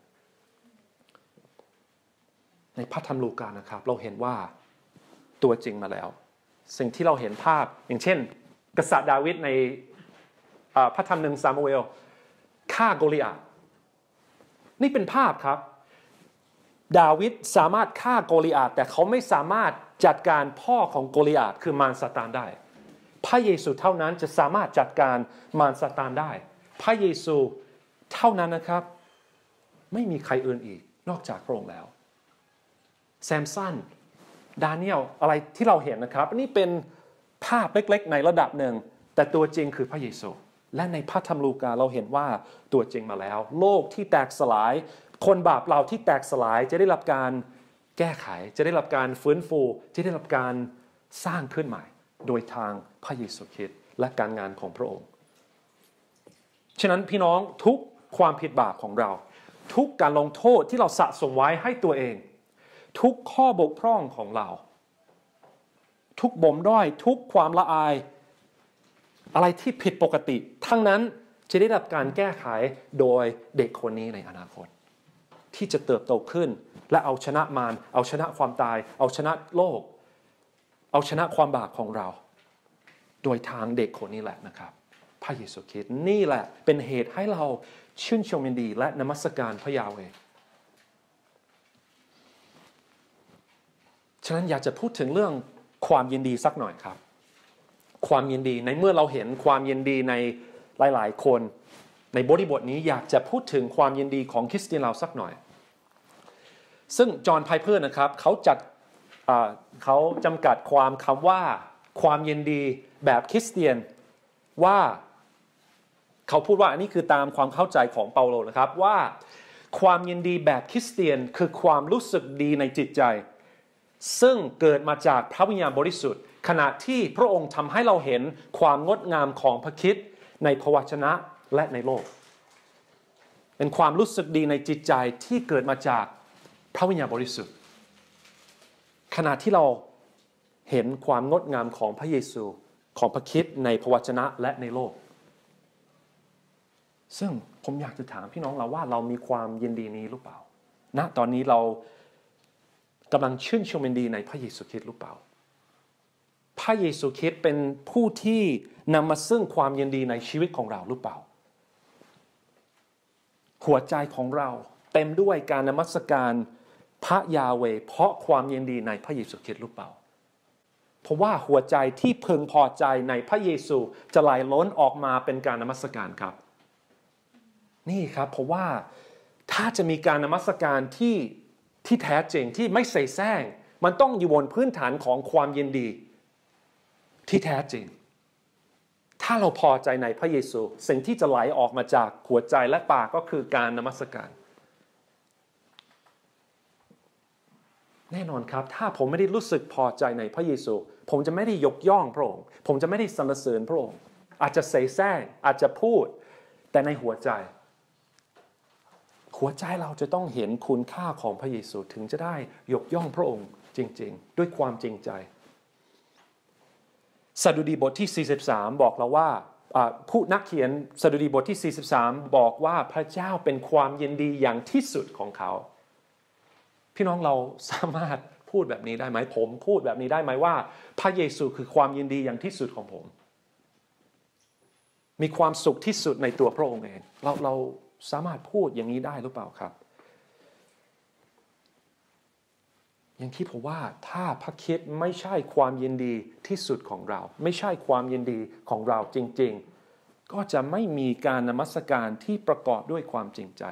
ในพระธรรมลูกานะครับเราเห็นว่าตัวจริงมาแล้วสิ่งที่เราเห็นภาพอย่างเช่นกษัตริย์ดาวิดในพระธรรมหนึ่งซามูเอลฆ่าโกลิอาธนี่เป็นภาพครับดาวิดสามารถฆ่าโกลิอาธแต่เขาไม่สามารถจัดการพ่อของโกลิอาธคือมารซาตานได้พระเยซูเท่านั้นจะสามารถจัดการมารซาตานได้พระเยซูเท่านั้นนะครับไม่มีใครอื่นอีกนอกจากพระองค์แล้วแซมสันดาเนียลอะไรที่เราเห็นนะครับนี่เป็นภาพเล็กๆในระดับหนึ่งแต่ตัวจริงคือพระเยซูและในพระธรรมลูกาเราเห็นว่าตัวจริงมาแล้วโลกที่แตกสลายคนบาปเราที่แตกสลายจะได้รับการแก้ไขจะได้รับการฟื้นฟูจะได้รับการสร้างขึ้นใหม่โดยทางพระเยซูคริสต์และการงานของพระองค์ฉะนั้นพี่น้องทุกความผิดบาปของเราทุกการลงโทษที่เราสะสมไว้ให้ตัวเองทุกข้อบกพร่องของเราทุกบ่มด้อยทุกความละอายอะไรที่ผิดปกติทั้งนั้นจะได้รับการแก้ไขโดยเด็กคนนี้ในอนาคตที่จะเติบโตขึ้นและเอาชนะมารเอาชนะความตายเอาชนะโลกเอาชนะความบาปของเราโดยทางเด็กคนนี้แหละนะครับพระเยซูคริสต์นี่แหละเป็นเหตุให้เราชื่นชมยินดีและนมัสการพระยาเวห์ฉะนั้นอยากจะพูดถึงเรื่องความยินดีสักหน่อยครับความยินดีในเมื่อเราเห็นความยินดีในหลายๆคนในบริบทนี้อยากจะพูดถึงความยินดีของคริสเตียนเราสักหน่อยซึ่งจอห์นไพเพอร์นะครับเขาจัดเขาจำกัดความคำว่าความยินดีแบบคริสเตียนว่าเขาพูดว่าอันนี้คือตามความเข้าใจของเปาโลนะครับว่าความยินดีแบบคริสเตียนคือความรู้สึกดีในจิตใจซึ่งเกิดมาจากพระวิญญาณบริสุทธิ์ขณะที่พระองค์ทำให้เราเห็นความงดงามของพระคริสต์ในพระวจนะและในโลกเป็นความรู้สึกดีในจิตใจที่เกิดมาจากพระวิญญาณบริสุทธิ์ขณะที่เราเห็นความงดงามของพระเยซูของพระคริสต์ในพระวจนะและในโลกซึ่งผมอยากจะถามพี่น้องเราว่าเรามีความยินดีนี้หรือเปล่าณตอนนี้เรากำลังชื่นชมยินดีในพระเยซูคริสต์หรือเปล่าพระเยซูคริสต์เป็นผู้ที่นำมาซึ่งความยินดีในชีวิตของเราหรือเปล่าหัวใจของเราเต็มด้วยการนมัสการพระยาเวห์เพราะความยินดีในพระเยซูคริสต์หรือเปล่าเพราะว่าหัวใจที่พึงพอใจในพระเยซูจะไหลล้นออกมาเป็นการนมัสการครับนี่ครับเพราะว่าถ้าจะมีการนมัสการที่ที่แท้จริงที่ไม่เสแสร้งมันต้องอยู่บนพื้นฐานของความยินดีที่แท้จริงถ้าเราพอใจในพระเยซูสิ่งที่จะไหลออกมาจากหัวใจและปากก็คือการนมัสการแน่นอนครับถ้าผมไม่ได้รู้สึกพอใจในพระเยซูผมจะไม่ได้ยกย่องพระองค์ผมจะไม่ได้สรรเสริญพระองค์อาจจะเสแสร้งอาจจะพูดแต่ในหัวใจหัวใจเราจะต้องเห็นคุณค่าของพระเยซูถึงจะได้ยกย่องพระองค์จริงๆด้วยความจริงใจสดุดีบทที่สี่สิบสามบอกเราว่าผู้นักเขียนสดุดีบทที่สี่สิบสามบอกว่าพระเจ้าเป็นความยินดีอย่างที่สุดของเขาพี่น้องเราสามารถพูดแบบนี้ได้ไหมผมพูดแบบนี้ได้ไหมว่าพระเยซูคือความยินดีอย่างที่สุดของผมมีความสุขที่สุดในตัวพระองค์เองเราเราสามารถพูดอย่างนี้ได้หรือเปล่าครับอย่างที่ผมว่าถ้าพระคริสต์ไม่ใช่ความยินดีที่สุดของเราไม่ใช่ความยินดีของเราจริงๆก็จะไม่มีการนมัสการที่ประกอบด้วยความจริงใจ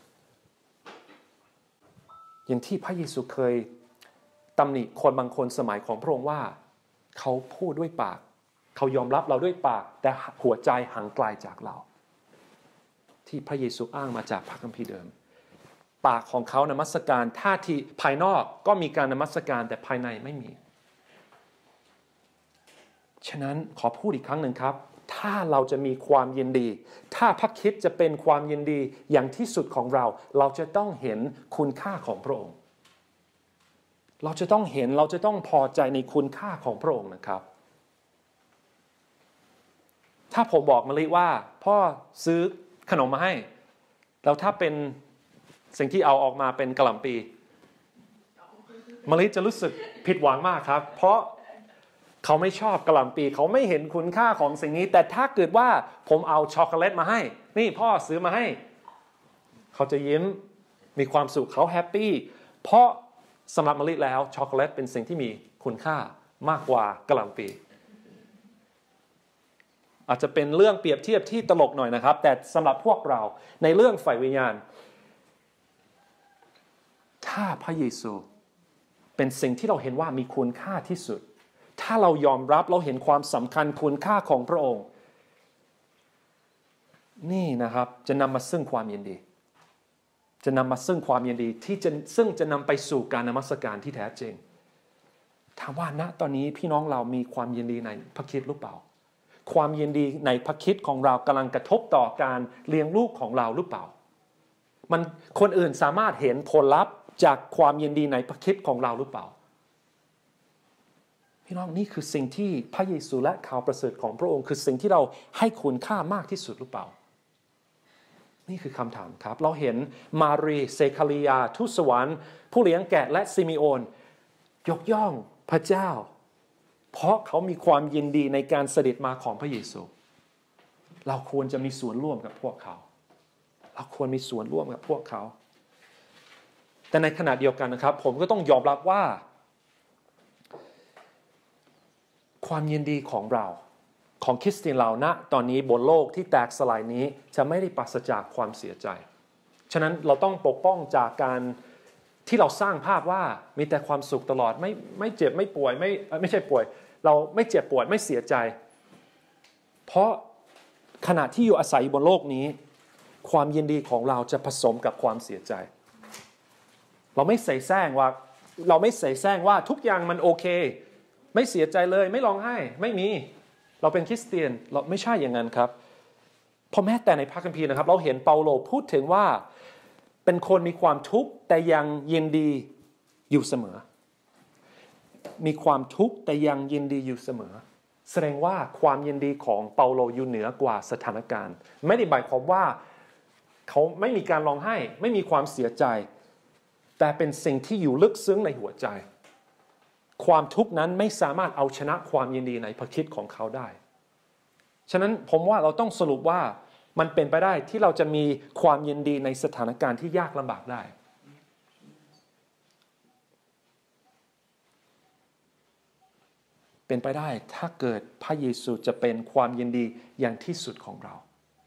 อย่างที่พระเยซูเคยตำหนิคนบางคนสมัยของพระองค์ว่าเขาพูดด้วยปากเขายอมรับเราด้วยปากแต่หัวใจห่างไกลจากเราที่พระเยซูอ้างมาจากพระคัมภีร์เดิมปากของเขานมัสการท่าทีภายนอกก็มีการนมัสการแต่ภายในไม่มีฉะนั้นขอพูดอีกครั้งหนึ่งครับถ้าเราจะมีความยินดีถ้าพระคริสต์จะเป็นความยินดีอย่างที่สุดของเราเราจะต้องเห็นคุณค่าของพระองค์เราจะต้องเห็นเราจะต้องพอใจในคุณค่าของพระองค์นะครับถ้าผมบอกมะลิว่าพ่อซื้อขนมมาให้แล้วถ้าเป็นสิ่งที่เอาออกมาเป็นกะหล่ำปีมะลิจะรู้สึกผิดหวังมากครับเพราะเขาไม่ชอบกะหล่ำปีเขาไม่เห็นคุณค่าของสิ่งนี้แต่ถ้าเกิดว่าผมเอาช็อกโกแลตมาให้นี่พ่อซื้อมาให้เขาจะยิ้มมีความสุขเขาแฮปปี้เพราะสำหรับมะลิแล้วช็อกโกแลตเป็นสิ่งที่มีคุณค่ามากกว่ากะหล่ำปีอาจจะเป็นเรื่องเปรียบเทียบที่ตลกหน่อยนะครับแต่สำหรับพวกเราในเรื่องฝ่ายวิญญาณถ้าพระเยซูเป็นสิ่งที่เราเห็นว่ามีคุณค่าที่สุดถ้าเรายอมรับเราเห็นความสำคัญคุณค่าของพระองค์นี่นะครับจะนำมาซึ่งความยินดีจะนำมาซึ่งความยินดีที่จะซึ่งจะนำไปสู่การนมัสการที่แท้จริงถามว่าณตอนนี้พี่น้องเรามีความยินดีในพระคริสต์หรือเปล่าความยินดีในพระคริสต์ของเรากำลังกระทบต่อการเลี้ยงลูกของเราหรือเปล่ามันคนอื่นสามารถเห็นผลลัพธ์จากความยินดีในพระคริสต์ของเราหรือเปล่าพี่น้องนี่คือสิ่งที่พระเยซูและข่าวประเสริฐของพระองค์คือสิ่งที่เราให้คุณค่ามากที่สุดหรือเปล่านี่คือคำถามครับเราเห็นมารีเซคาริยาทูตสวรรค์ผู้เลี้ยงแกะและซิมิโอนยกย่องพระเจ้าเพราะเขามีความยินดีในการเสด็จมาของพระเยซูเราควรจะมีส่วนร่วมกับพวกเขาเราควรมีส่วนร่วมกับพวกเขาแต่ในขณะเดียวกันนะครับผมก็ต้องยอมรับว่าความยินดีของเราของคริสเตียนเราณตอนนี้บนโลกที่แตกสลายนี้จะไม่ได้ปราศจากความเสียใจฉะนั้นเราต้องปกป้องจากการที่เราสร้างภาพว่ามีแต่ความสุขตลอดไม่ไม่เจ็บไม่ป่วยไม่ไม่ใช่ป่วยเราไม่เจ็บปวดไม่เสียใจเพราะขณะที่อยู่อาศัยบนโลกนี้ความยินดีของเราจะผสมกับความเสียใจเราไม่ใส่แซงว่าเราไม่ใส่แซงว่าทุกอย่างมันโอเคไม่เสียใจเลยไม่ร้องไห้ไม่มีเราเป็นคริสเตียนเราไม่ใช่อย่างนั้นครับเพราะแม้แต่ในพระคัมภีร์นะครับเราเห็นเปาโลพูดถึงว่าเป็นคนมีความทุกข์แต่ยังยินดีอยู่เสมอมีความทุกข์แต่ยังยินดีอยู่เสมอแสดงว่าความยินดีของเปาโลอยู่เหนือกว่าสถานการณ์ไม่ได้หมายความว่าเขาไม่มีการร้องไห้ไม่มีความเสียใจแต่เป็นสิ่งที่อยู่ลึกซึ้งในหัวใจความทุกข์นั้นไม่สามารถเอาชนะความยินดีในพระคริสต์ของเขาได้ฉะนั้นผมว่าเราต้องสรุปว่ามันเป็นไปได้ที่เราจะมีความยินดีในสถานการณ์ที่ยากลำบากได้เป็นไปได้ถ้าเกิดพระเยซูจะเป็นความยินดีอย่างที่สุดของเรา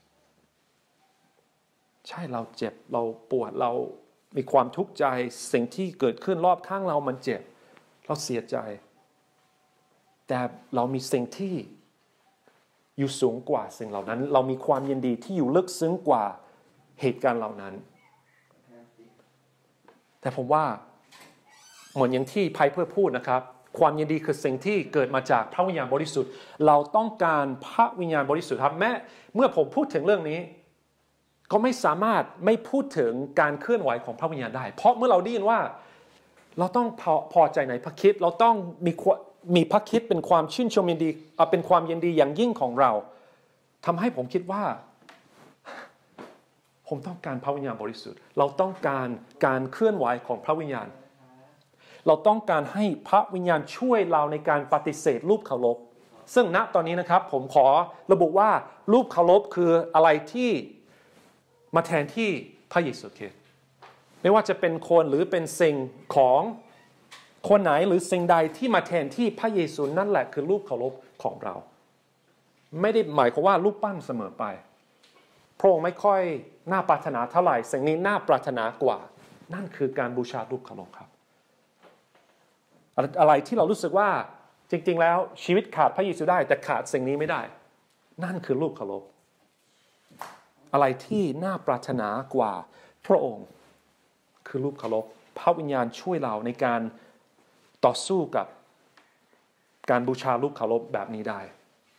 ใช่เราเจ็บเราปวดเรามีความทุกข์ใจสิ่งที่เกิดขึ้นรอบข้างเรามันเจ็บเราเสียใจแต่เรามีสิ่งที่อยู่สูงกว่าสิ่งเหล่านั้นเรามีความยินดีที่อยู่ลึกซึ้งกว่าเหตุการณ์เหล่านั้นแต่ผมว่าเหมือนอย่างที่ไพเพื่อพูดนะครับความยินดีคือสิ่งที่เกิดมาจากพระวิญญาณบริสุทธิ์เราต้องการพระวิญญาณบริสุทธิ์ครับแม้เมื่อผมพูดถึงเรื่องนี้ก็ไม่สามารถไม่พูดถึงการเคลื่อนไหวของพระวิญญาณได้เพราะเมื่อเราได้ยินว่าเราต้องพอ, พอใจในพระคริสต์เราต้องมีมีพระคริสต์เป็นความชื่นชมยินดีเป็นความยินดีอย่างยิ่งของเราทำให้ผมคิดว่าผมต้องการพระวิญญาณบริสุทธิ์เราต้องการการเคลื่อนไหวของพระวิญญาณเราต้องการให้พระวิญญาณช่วยเราในการปฏิเสธรูปเคารพซึ่งณตอนนี้นะครับผมขอระบุว่ารูปเคารพคืออะไรที่มาแทนที่พระเยซูคริสต์ไม่ว่าจะเป็นคนหรือเป็นสิ่งของคนไหนหรือสิ่งใดที่มาแทนที่พระเยซูนั่นแหละคือรูปเคารพของเราไม่ได้หมายความว่ารูปปั้นเสมอไปพระองค์ไม่ค่อยน่าปรารถนาเท่าไหร่สิ่งนี้น่าปรารถนากว่านั่นคือการบูชารูปเคารพครับอะไรที่เรารู้สึกว่าจริงๆแล้วชีวิตขาดพระเยซูได้แต่ขาดสิ่งนี้ไม่ได้นั่นคือรูปเคารพอะไรที่น่าปรารถนากว่าพระองค์คือรูปเคารพพระวิญญาณช่วยเราในการต่อสู้กับการบูชารูปเคารพแบบนี้ได้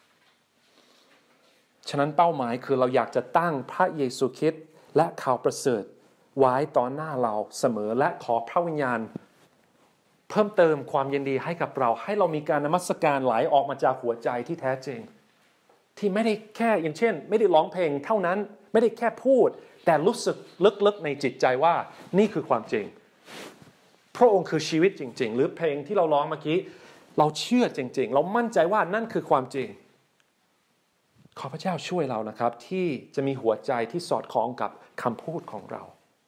ฉะนั้นเป้าหมายคือเราอยากจะตั้งพระเยซูคริสต์และข่าวประเสริฐไว้ต่อหน้าเราเสมอและขอพระวิญญาณเพิ่มเติมความยินดีให้กับเราให้เรามีการนมัสการไหลออกมาจากหัวใจที่แท้จริงที่ไม่ได้แค่อย่างเช่นไม่ได้ร้องเพลงเท่านั้นไม่ได้แค่พูดแต่รู้สึกลึกๆในจิตใจว่านี่คือความจริงพระองค์คือชีวิตจริงๆหรือเพลงที่เราร้องเมื่อกี้เราเชื่อจริงๆเรามั่นใจว่านั่นคือความจริงขอพระเจ้าช่วยเรานะครับที่จะมีหัวใจที่สอดคล้องกับคำพูดของเรา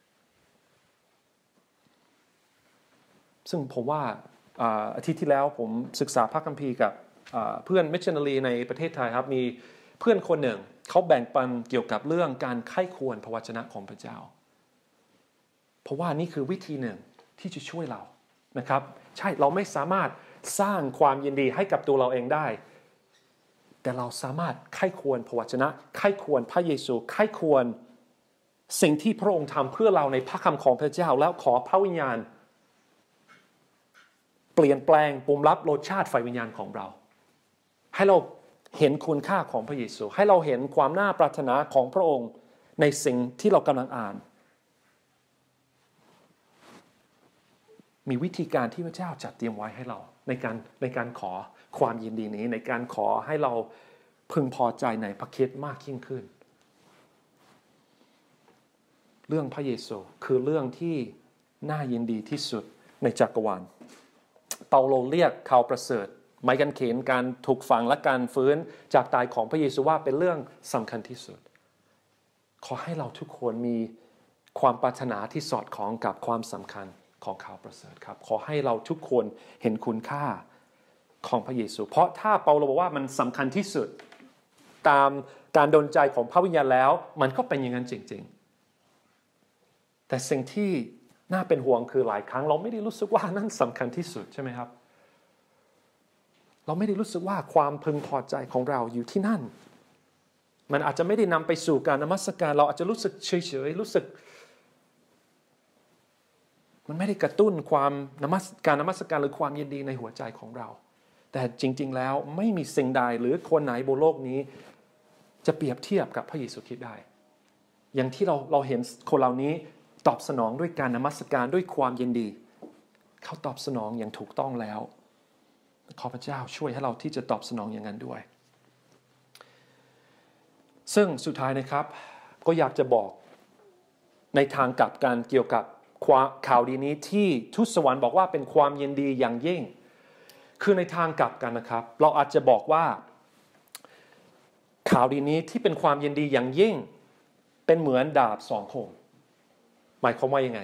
ซึ่งผมว่าอาทิตย์ที่แล้วผมศึกษาพระคัมภีร์กับเพื่อนมิชชันนารีในประเทศไทยครับมีเพื่อนคนหนึ่งเขาแบ่งปันเกี่ยวกับเรื่องการไข้ควรพระวจนะของพระเจ้าเพราะว่านี่คือวิธีหนึ่งที่จะช่วยเรานะครับใช่เราไม่สามารถสร้างความยินดีให้กับตัวเราเองได้แต่เราสามารถไข้ควรพระวจนะไข้ควรพระเยซูไข้ควรสิ่งที่พระองค์ทำเพื่อเราในพระคำของพระเจ้าแล้วขอพระวิญญาณเปลี่ยนแปลงปรุงรับรสชาติไฟวิญญาณของเราให้เราเห็นคุณค่าของพระเยซูให้เราเห็นความน่าปรารถนาของพระองค์ในสิ่งที่เรากำลังอ่านมีวิธีการที่พระเจ้าจัดเตรียมไว้ให้เราในการในการขอความยินดีนี้ในการขอให้เราพึงพอใจในพระคริสต์มากยิ่งขึ้นเรื่องพระเยซูคือเรื่องที่น่ายินดีที่สุดในจักรวาลเปาโลเรียกข่าวประเสริฐไม้กางเขนการถูกฝังและการฟื้นจากตายของพระเยซูว่าเป็นเรื่องสำคัญที่สุดขอให้เราทุกคนมีความปรารถนาที่สอดคล้องกับความสำคัญของข่าวประเสริฐครับขอให้เราทุกคนเห็นคุณค่าของพระเยซูเพราะถ้าเปาโลบอกว่ามันสำคัญที่สุดตามการดลใจของพระวิญญาณแล้วมันก็เป็นอย่างนั้นจริงๆแต่สิ่งที่น่าเป็นห่วงคือหลายครั้งเราไม่ได้รู้สึกว่านั่นสำคัญที่สุดใช่ไหมครับเราไม่ได้รู้สึกว่าความพึงพอใจของเราอยู่ที่นั่นมันอาจจะไม่ได้นำไปสู่การนมัสการเราอาจจะรู้สึกเฉยๆรู้สึกมันไม่ได้กระตุ้นความนมัสการนมัสการหรือความยินดีในหัวใจของเราแต่จริงๆแล้วไม่มีสิ่งใดหรือคนไหนบนโลกนี้จะเปรียบเทียบกับพระเยซูคริสต์ได้อย่างที่เราเราเห็นคนเหล่านี้ตอบสนองด้วยการนมัสการด้วยความยินดีเขาตอบสนองอย่างถูกต้องแล้วขอพระเจ้าช่วยให้เราที่จะตอบสนองอย่างนั้นด้วยซึ่งสุดท้ายนะครับก็อยากจะบอกในทางกลับกันเกี่ยวกับข่าวดีนี้ที่ทูตสวรรค์บอกว่าเป็นความยินดีอย่างยิ่งคือในทางกลับกันนะครับเราอาจจะบอกว่าข่าวดีนี้ที่เป็นความยินดีอย่างยิ่งเป็นเหมือนดาบสองคมหมายความว่ายังไง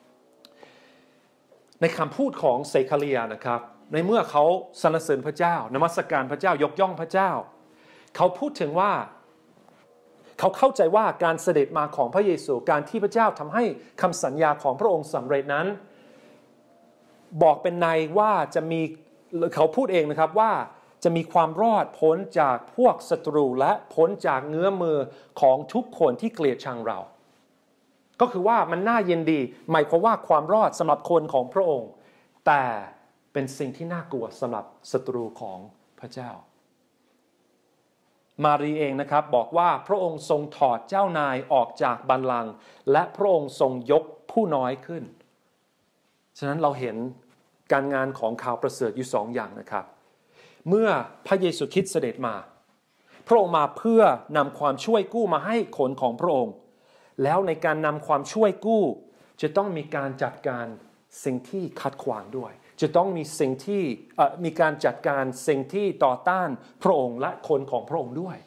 ในคำพูดของเซคาริยานะครับในเมื่อเขาสรรเสริญพระเจ้านมัสการพระเจ้ายกย่องพระเจ้าเขาพูดถึงว่าเขาเข้าใจว่าการเสด็จมาของพระเยซูการที่พระเจ้าทำให้คำสัญญาของพระองค์สำเร็จนั้นบอกเป็นในว่าจะมีเขาพูดเองนะครับว่าจะมีความรอดพ้นจากพวกศัตรูและพ้นจากเงื้อมือของทุกคนที่เกลียดชังเราก็คือว่ามันน่ายินดีหมายความว่าความรอดสำหรับคนของพระองค์แต่เป็นสิ่งที่น่ากลัวสำหรับศัตรูของพระเจ้ามารีเองนะครับบอกว่าพระองค์ทรงถอดเจ้านายออกจากบัลลังก์และพระองค์ทรงยกผู้น้อยขึ้นฉะนั้นเราเห็นการงานของข่าวประเสริฐอยู่สองอย่างนะครับเมื่อพระเยซูคริสต์เสด็จมาพระองค์มาเพื่อนำความช่วยกู้มาให้คนของพระองค์แล้วในการนำความช่วยกู้จะต้องมีการจัดการสิ่งที่ขัดขวางด้วยจะต้องมีสิ่งที่มีการจัดการสิ่งที่ต่อต้านพระองค์และคนของพระองค์ด้วย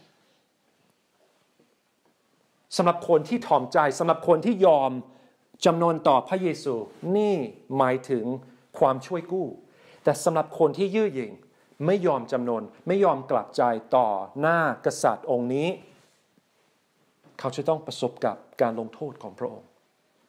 สำหรับคนที่ถ่อมใจสำหรับคนที่ยอมจำนนต่อพระเยซูนี่หมายถึงความช่วยกู้แต่สำหรับคนที่ยื้อหยิ่งไม่ยอมจำนนไม่ยอมกลับใจต่อหน้ากษัตริย์องค์นี้เขาจะต้องประสบกับการลงโทษของพระองค์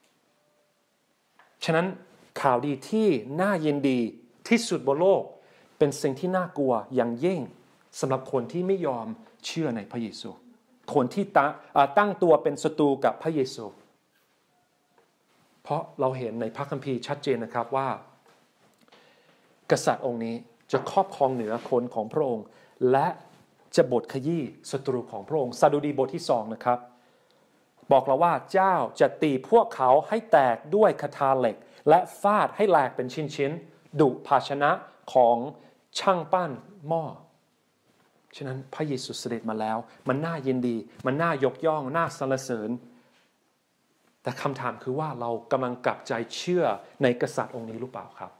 ฉะนั้นข่าวดีที่น่ายินดีที่สุดบนโลกเป็นสิ่งที่น่ากลัวอย่างยิ่งสำหรับคนที่ไม่ยอมเชื่อในพระเยซูคนที่ตั้งตัวเป็นศัตรูกับพระเยซูเพราะเราเห็นในพระคัมภีร์ชัดเจนนะครับว่ากษัตริย์องค์นี้จะครอบครองเหนือคนของพระองค์และจะบทขยี้ศัตรูของพระองค์สดุดีบทที่สองนะครับบอกเราว่าเจ้าจะตีพวกเขาให้แตกด้วยคทาเหล็กและฟาดให้แหลกเป็นชิ้นๆดุภาชนะของช่างปั้นหม้อฉะนั้นพระเยซูเสด็จมาแล้วมันน่ายินดีมันน่ายกย่องน่าสรรเสริญแต่คำถามคือว่าเรากำลังกลับใจเชื่อในกษัตริย์องค์นี้หรือเปล่าครับ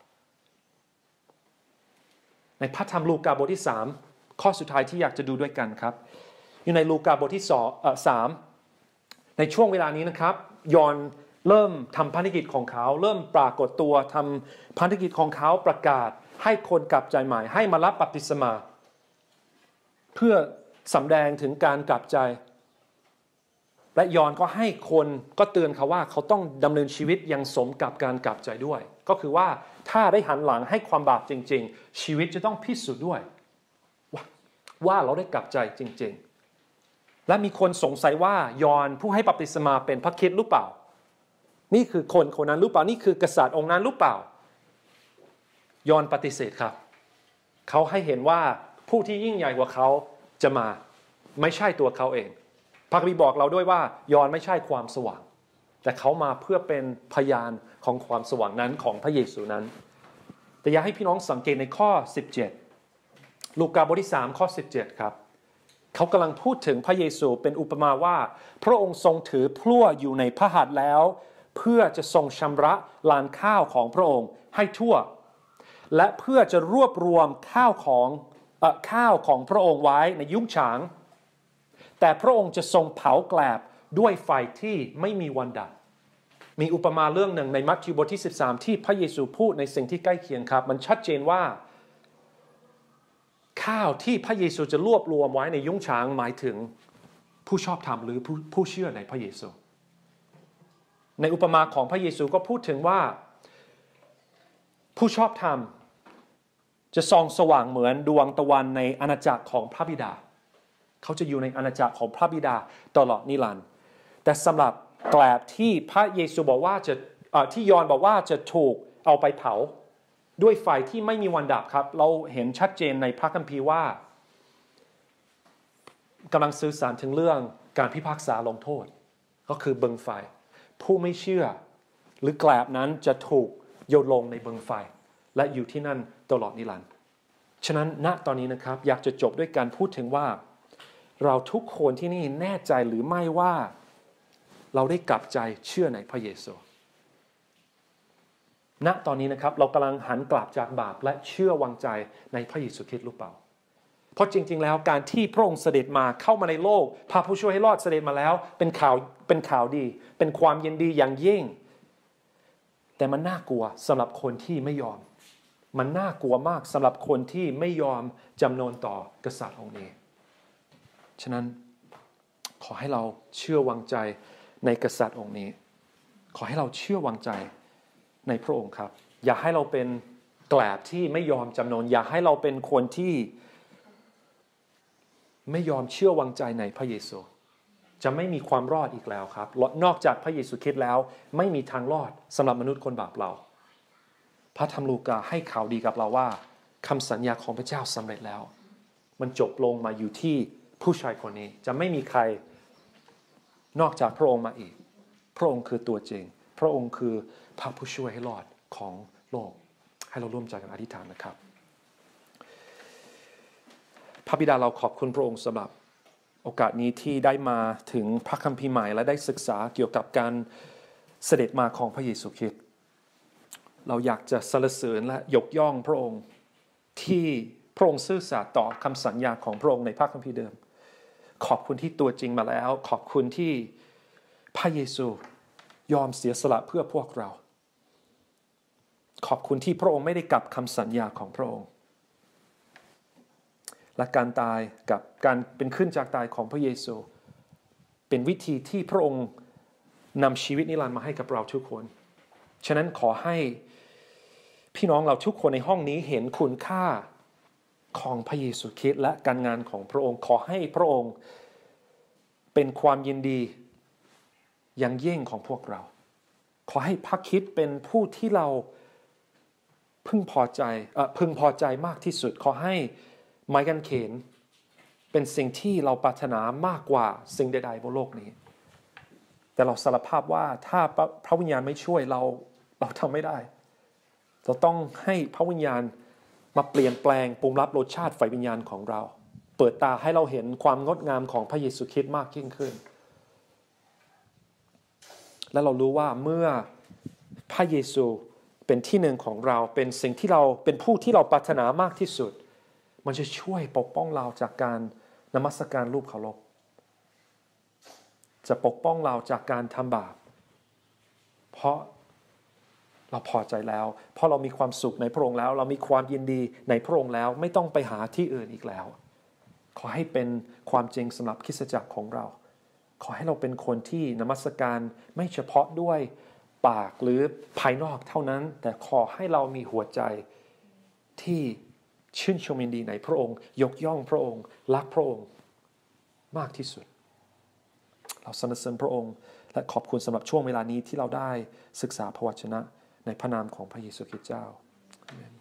ในพระธรรมลูกาบทที่สามข้อสุดท้ายที่อยากจะดูด้วยกันครับอยู่ในลูกาบทที่สามในช่วงเวลานี้นะครับยอห์นเริ่มทำพันธกิจของเขาเริ่มปรากฏตัวทำพันธกิจของเขาประกาศให้คนกลับใจใหม่ให้มารับบัพติศมาเพื่อสำแดงถึงการกลับใจและยอห์นก็ให้คนก็เตือนเขาว่าเขาต้องดำเนินชีวิตอย่างสมกับการกลับใจด้วยก็คือว่าถ้าได้หันหลังให้ความบาปจริงๆชีวิตจะต้องพิสูจน์ด้วยว่าว่าเราได้กลับใจจริงๆและมีคนสงสัยว่ายอห์นผู้ให้บัพติศมาเป็นพระคริสต์หรือเปล่านี่คือคนคนนั้นหรือเปล่านี่คือกษัตริย์องค์นั้นหรือเปล่ายอห์นปฏิเสธครับเขาให้เห็นว่าผู้ที่ยิ่งใหญ่กว่าเขาจะมาไม่ใช่ตัวเขาเองพระคัมภีร์บอกเราด้วยว่ายอห์นไม่ใช่ความสว่างแต่เขามาเพื่อเป็นพยานของความสว่างนั้นของพระเยซูนั้นแต่อยากให้พี่น้องสังเกตในข้อสิบเจ็ดลูกาบทที่สามข้อสิบเจ็ดครับเขากำลังพูดถึงพระเยซูเป็นอุปมาว่าพระองค์ทรงถือพลั่วอยู่ในพระหัตถ์แล้วเพื่อจะทรงชำระลานข้าวของพระองค์ให้ทั่วและเพื่อจะรวบรวมข้าวของเอ่อข้าวของพระองค์ไว้ในยุ้งฉางแต่พระองค์จะทรงเผาแกลบด้วยไฟที่ไม่มีวันดับมีอุปมาเรื่องหนึ่งในมัทธิวบทที่สิบสามที่พระเยซูพูดในสิ่งที่ใกล้เคียงครับมันชัดเจนว่าข้าวที่พระเยซูจะรวบรวมไว้ในยุ้งฉางหมายถึงผู้ชอบธรรมหรือผู้ผู้เชื่อในพระเยซูในอุปมาของพระเยซูก็พูดถึงว่าผู้ชอบธรรมจะส่องสว่างเหมือนดวงตะวันในอาณาจักรของพระบิดาเขาจะอยู่ในอาณาจักรของพระบิดาตลอดนิรันดร์แต่สำหรับแกลบที่พระเยซูบอกว่าจะที่ยอห์นบอกว่าจะถูกเอาไปเผาด้วยไฟที่ไม่มีวันดับครับเราเห็นชัดเจนในพระคัมภีร์ว่ากำลังสื่อสารถึงเรื่องการพิพากษาลงโทษก็คือบึงไฟผู้ไม่เชื่อหรือแกลบนั้นจะถูกโยนลงในบึงไฟและอยู่ที่นั่นตลอดนิรันดร์ฉะนั้นณตอนนี้นะครับอยากจะจบด้วยการพูดถึงว่าเราทุกคนที่นี่แน่ใจหรือไม่ว่าเราได้กลับใจเชื่อในพระเยซูณตอนนี้นะครับเรากำลังหันกลับจากบาปและเชื่อวางใจในพระเยซูคริสต์หรือเปล่าเพราะจริงๆแล้วการที่พระองค์เสด็จมาเข้ามาในโลกพาผู้ช่วยให้รอดเสด็จมาแล้วเป็นข่าวเป็นข่าวดีเป็นความยินดีอย่างยิ่งแต่มันน่ากลัวสำหรับคนที่ไม่ยอมมันน่ากลัวมากสำหรับคนที่ไม่ยอมจำนนต่อกษัตริย์องค์นี้ฉะนั้นขอให้เราเชื่อวางใจในกษัตริย์องค์นี้ขอให้เราเชื่อวางใจในพระองค์ครับอย่าให้เราเป็นแกลบที่ไม่ยอมจำนนอย่าให้เราเป็นคนที่ไม่ยอมเชื่อวางใจในพระเยซูจะไม่มีความรอดอีกแล้วครับนอกจากพระเยซูคริสต์แล้วไม่มีทางรอดสำหรับมนุษย์คนบาปเราพระธรรมลูกาให้ข่าวดีกับเราว่าคำสัญญาของพระเจ้าสำเร็จแล้วมันจบลงมาอยู่ที่ผู้ชายคนนี้จะไม่มีใครนอกจากพระองค์มาอีกพระองค์คือตัวจริงพระองค์คือพระผู้ช่วยให้รอดของโลกให้เราร่วมใจกันอธิษฐานนะครับพระบิดาเราขอบคุณพระองค์สำหรับโอกาสนี้ที่ได้มาถึงพระคัมภีร์ใหม่และได้ศึกษาเกี่ยวกับการเสด็จมาของพระเยซูคริสต์เราอยากจะสรรเสริญและยกย่องพระองค์ที่พระองค์ซื่อสัตย์ต่อคำสัญญาของพระองค์ในพระคัมภีร์เดิมขอบคุณที่ตัวจริงมาแล้วขอบคุณที่พระเยซูยอมเสียสละเพื่อพวกเราขอบคุณที่พระองค์ไม่ได้กลับคำสัญญาของพระองค์และการตายกับการเป็นขึ้นจากตายของพระเยซูเป็นวิธีที่พระองค์นำชีวิตนิรันดร์มาให้กับเราทุกคนฉะนั้นขอให้พี่น้องเราทุกคนในห้องนี้เห็นคุณค่าของพระเยซูคริสต์และการงานของพระองค์ขอให้พระองค์เป็นความยินดีอย่างยิ่งของพวกเราขอให้พระคริสต์เป็นผู้ที่เราพึงพอใจเอ่อพึงพอใจมากที่สุดขอให้ไม้กางเขนเป็นสิ่งที่เราปรารถนามากกว่าสิ่งใดๆบนโลกนี้แต่เราสารภาพว่าถ้าพระวิญญาณไม่ช่วยเราเราทำไม่ได้เราต้องให้พระวิญญาณมาเปลี่ยนแปลงปรุงรับรสชาติฝ่ายวิญญาณของเราเปิดตาให้เราเห็นความงดงามของพระเยซูคริสต์มากยิ่งขึ้นและเรารู้ว่าเมื่อพระเยซูเป็นที่หนึ่งของเราเป็นสิ่งที่เราเป็นผู้ที่เราปรารถนามากที่สุดมันจะช่วยปกป้องเราจากการนมัสการรูปเคารพจะปกป้องเราจากการทำบาปเพราะเราพอใจแล้วเพราะเรามีความสุขในพระองค์แล้วเรามีความยินดีในพระองค์แล้วไม่ต้องไปหาที่อื่นอีกแล้วขอให้เป็นความจริงสำหรับคริสตจักรของเราขอให้เราเป็นคนที่นมัสการไม่เฉพาะด้วยปากหรือภายนอกเท่านั้นแต่ขอให้เรามีหัวใจที่ชื่นชมยินดีในพระองค์ยกย่องพระองค์รักพระองค์มากที่สุดเราสรรเสริญพระองค์และขอบคุณสำหรับช่วงเวลานี้ที่เราได้ศึกษาพระวจนะในพระนามของพระเยซูคริสต์เจ้าอาเมน